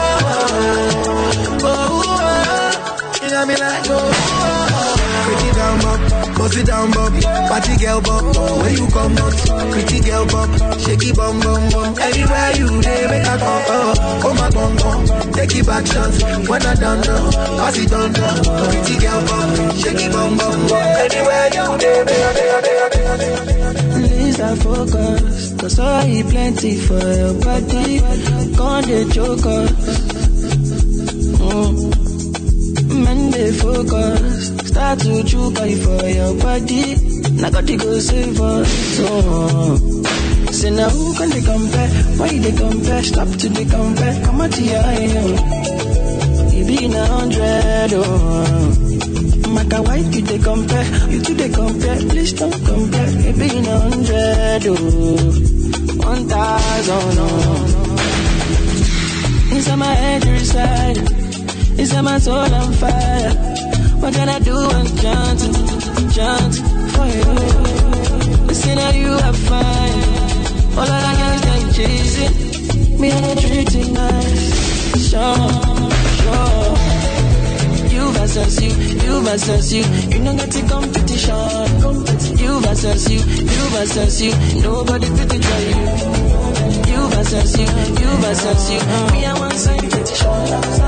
oh, yeah, me like go, pretty down, bop, bust it down, bop, party girl, bop, oh, where you come out, pretty girl, bop, shaky bum, bum, bum, anywhere you there, make a come, oh, come back, bum, bum, take it back shots, when I done now, pass it on now, pretty girl, bop, shaky bum, bum, bum, anywhere you there, make a, make a, make a, make a, Lisa focus, cause I eat plenty for your body, gone the joker, mm. Men they focus, start to choke for your body. Now got to go save us. So, say now who can they compare? Why they compare? Stop to the compare. Come on to your eye. You be in a hundred. Oh, Maka, why did they compare? You two they compare. Please don't compare. You be in a hundred. Oh, one thousand. Oh, inside my head you reside. Inside my soul on fire. What can I do? I'm chanting, chanting for you. Listen how you have fun. All I can is like chasing. Me and I treating nice. Sure, sure. You versus you, you versus you. You don't get the competition. You versus you, you versus you. Nobody fit to try you. You versus you, you versus you. Me and one side competition.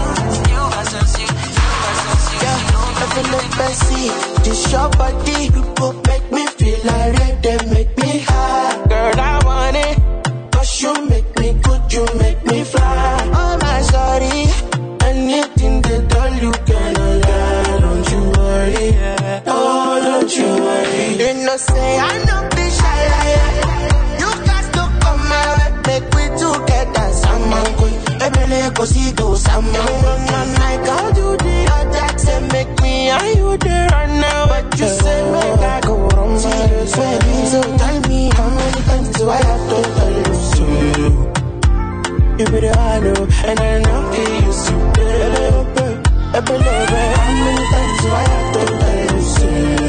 Look messy, this your body, you both make me feel like red, they make me high. Girl, I want it, cause you make me good, you make me fly. Oh my sorry, anything they tell you can lie. Don't you worry, oh don't you worry. You know say I know be shy like you got to come my way, make we together. Someone cool, every go see go someone. I can't do the other say make me and you there right now, but you say make I go wrong. So tell me how many times do I have to tell you so? You be the one who, and I know it you so. How many times do I have to tell you so?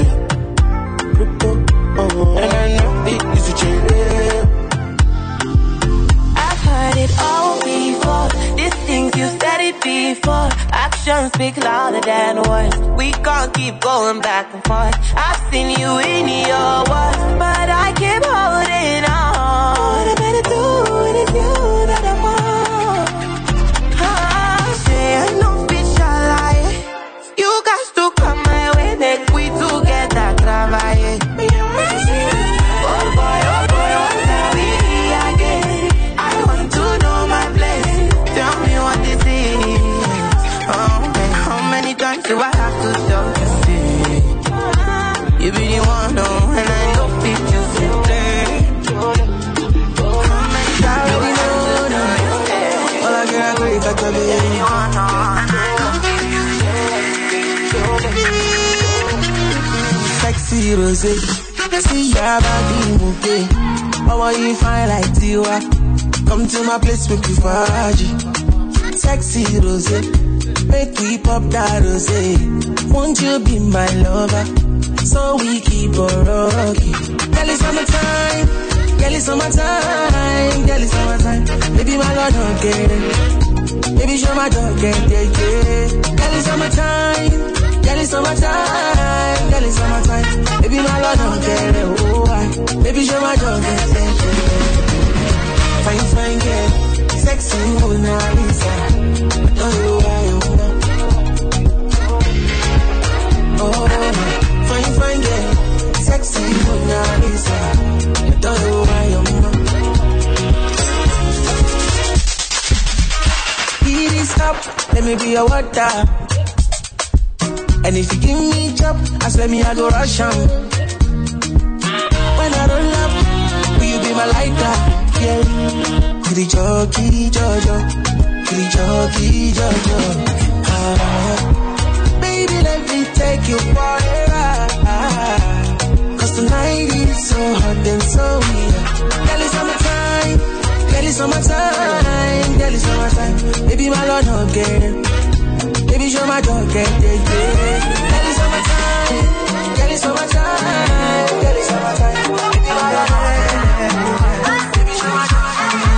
And I know it is a change. I've heard it all before. These things you said it before. Actions speak louder than words. We can't keep going back and forth. I've seen you in your words, but I keep holding on. What am I to do when it's you that I want? Ah, say I know bitch I lie. You got to come my way, make we together travailler. Oh boy, oh boy, what's that we again? I want to know my place. Tell me what this is. How many times do I have to tell you? You be the one, no, and I know fit you today. How many times do I have to tell you? All I can agree, got to be the one, no, and I know fit you today. Sexy rosé, see your body moving. How are you fine like Tiwa? Come to my place, make you party. Sexy rosé, make we pop that rosé. Won't you be my lover? So we keep on rocking. Girl, it's summertime. Girl, it's summertime. Girl, it's summertime. Baby, my God, don't get it. Baby, show my dog, get it, yeah. Girl, it's summertime. Girl, it's summertime. Girl, it's summertime. Baby, my God, don't get it. Oh, I. Baby, show my dog, get it, yeah. Fine, fine, girl. Sexy Mona Lisa. I don't know why you know. Oh, fine, fine, girl. Sexy Mona Lisa. I don't know why you know. Heat is up, let me be your water. And if you give me chop, I swear me I go rush on. When I roll up, will you be my lighter? Yeah. Kitty jockey, jojo. Kitty jockey, jojo. Ah. Baby, let me take you for a ride. Cause tonight is so hot and so weird. Girl, it's summertime. Girl, it's summertime. Girl, it's summertime. Baby, my lord, no girl. Baby, show my dog, yeah, yeah, yeah. Girl, it's summertime. Girl, it's summertime. Girl, it's summertime. Baby, my lord, no girl. Baby, show my dog.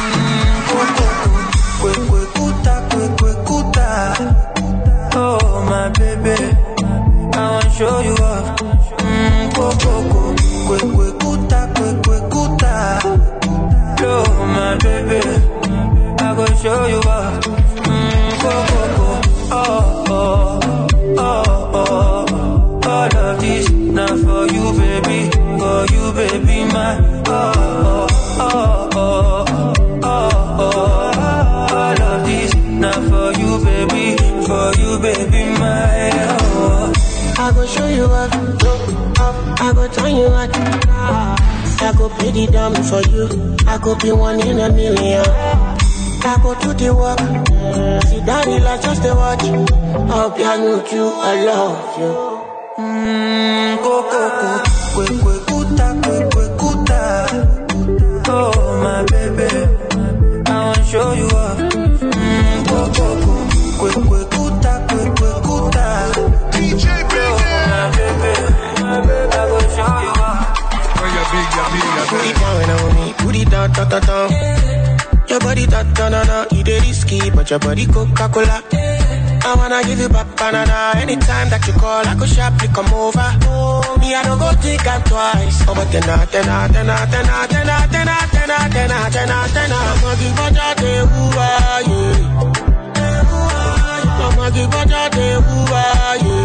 Kwe, kwe, kuta, kwe, kwe, kuta. Oh, my baby, I wanna show you off. Mmm, kwe, kwe, kwe, kuta, kwe, kwe, kuta. Oh, my baby, I gonna show you off. Mmm, kwe, kwe, kwe. Oh, oh, oh, oh, all of this, not for you, baby, for you, baby, my, oh, oh, oh, oh, oh, oh, all of this, not for you, baby, for you, baby, my, oh. I go show you up, I go turn you out, I go pay the dumb for you, I go be one in a million. I go to the work, sit down in like just a watch. I'll be with you, I love you. Mmm, go, go, go, kwe, kwe, kuta, kwe, kwe, kuta. Oh, my baby, I wanna show you off. Mmm, go, go, go, kwe, kwe, kuta, kwe, kwe, kuta. D J Big, oh, my baby, my baby, I gonna show you off. Oh, you're big, you're big, you're big. Put it down on me, put it down, down, down, down. Your body that banana, you dey risky, but your body Coca-Cola. I wanna give you back banana. Anytime that you call, I go sharply come over. Oh, me I don't go think I'm twice. Oh, but then I, then I, then I, then I, then I, then I, then I, then I, then I, then I. I'ma give you that day, who are you? I'ma give you that day, who are you?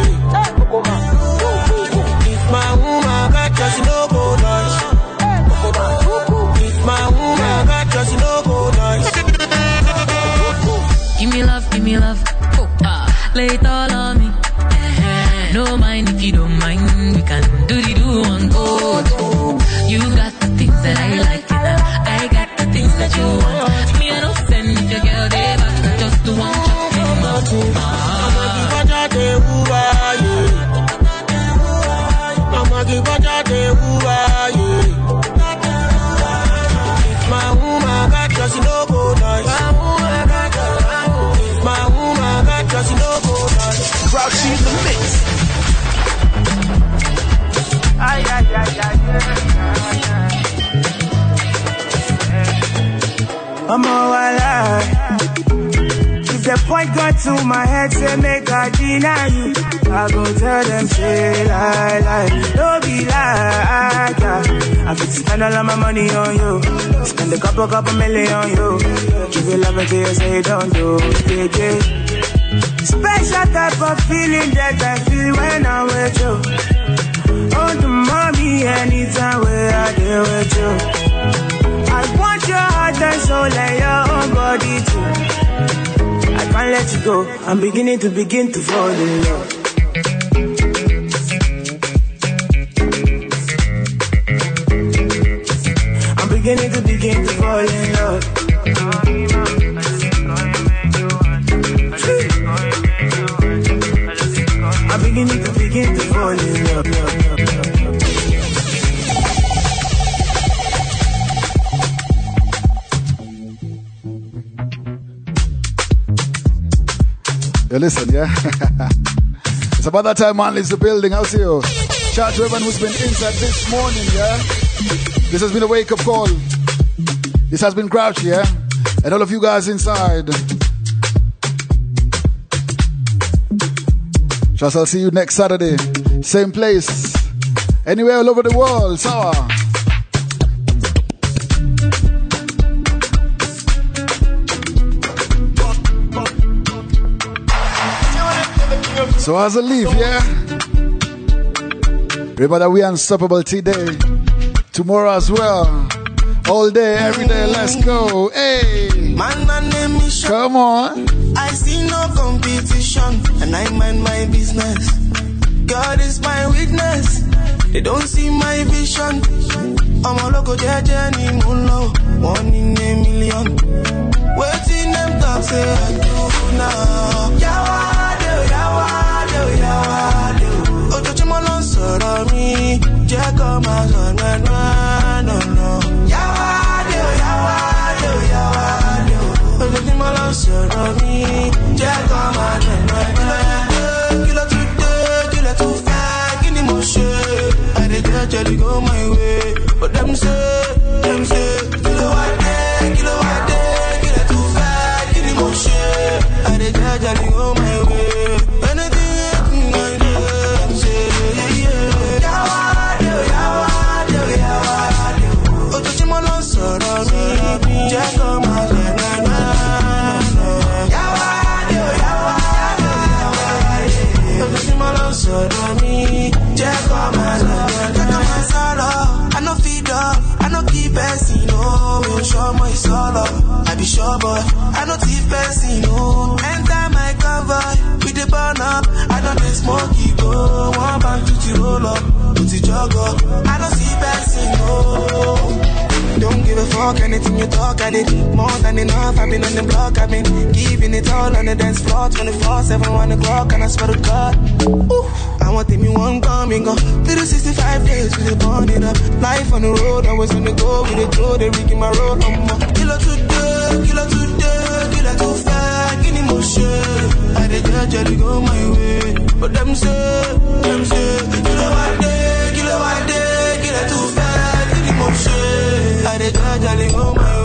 If my woman got just no go nice. If my woman got just no go. Give me love, give me love, oh, ah. Lay it all on me. Uh-huh. No mind if you don't mind, we can do the do on go. You got the things that I like, and I got the things that you want. Me I don't send your girl there, but I just do one chop in my food. I'ma give her that day, who are you? I'ma give her that day, who are you? If my woman got just no go nice. Cause you know go down. Grouchy in the mix. Ay, ay, ay, ay, ay. I'm all alive. If the point got to my head, say make I deny you. I go tell them, say lie, lie. Don't be like, yeah. I fit spend all of my money on you. Spend a couple, couple million on you. Give you love until you say don't do. Yeah, yeah. Special type of feeling that I feel when I'm with you. Oh, the mommy, anytime where I deal with you. I want your heart and soul and your own body too. I can't let you go. I'm beginning to begin to fall in love. I'm beginning to begin to fall in love. I'm beginning to begin to fall in love. You listen, yeah? It's about that time man leaves the building. I'll see you. Shout out to everyone who's been inside this morning, yeah? This has been a wake-up call. This has been Grouchy, yeah? And all of you guys inside. Just I'll see you next Saturday. Same place. Anywhere all over the world. Sour. So as a leave, yeah? Remember that we are unstoppable today. Tomorrow as well. All day, every day, let's go. Hey, man, my name is Sean. Come on. I see no competition, and I mind my business. God is my witness. They don't see my vision. I'm a local judge and one in a million. Waiting them talk, say I do now. Yawado, yawado, yawado. Oh, touch him on sorrow me. Jack on my son, no, no, no. Yawado, yawado, yawado. Oh, touch him on sorrow me. Jack on my son, no, no. Kill it today, kill it too fast, give me more shit. I did gradually go my way, but them say, them say, kill it one day, kill it one day. I did gradually go my way. Anything I do, say, yeah. Yawado, yawado, yawado. Oh, touch him on sorrow me. Jack on my leg, na na na. Yawado, yawado, yawado. Oh, touch him on sorrow me. Jack on my leg, Jack on my sorrow. I no feed up, I no keep passing. No, we'll show my solo. I be sure, boy. I no thief person, no. Enter my cover, with the burn up. I don't let smoky go. One band to the roll up, put the jog up. I don't see person, no. Don't give a fuck, anything you talk, I did more than enough. I've been on the block, I've been giving it all on the dance floor. twenty-four seven, one o'clock, and I swear to God, ooh, I want me one coming up. three sixty-five days, we burn it up. Life on the road, always on the go. With the toe, they rigging my road, I'm up. Killer today, killer today, killer too fast, give me more shit. I did gradually go my way, but them say, them say, killer one day, killer one day, killer too fast, give me more shit. I did gradually go my way.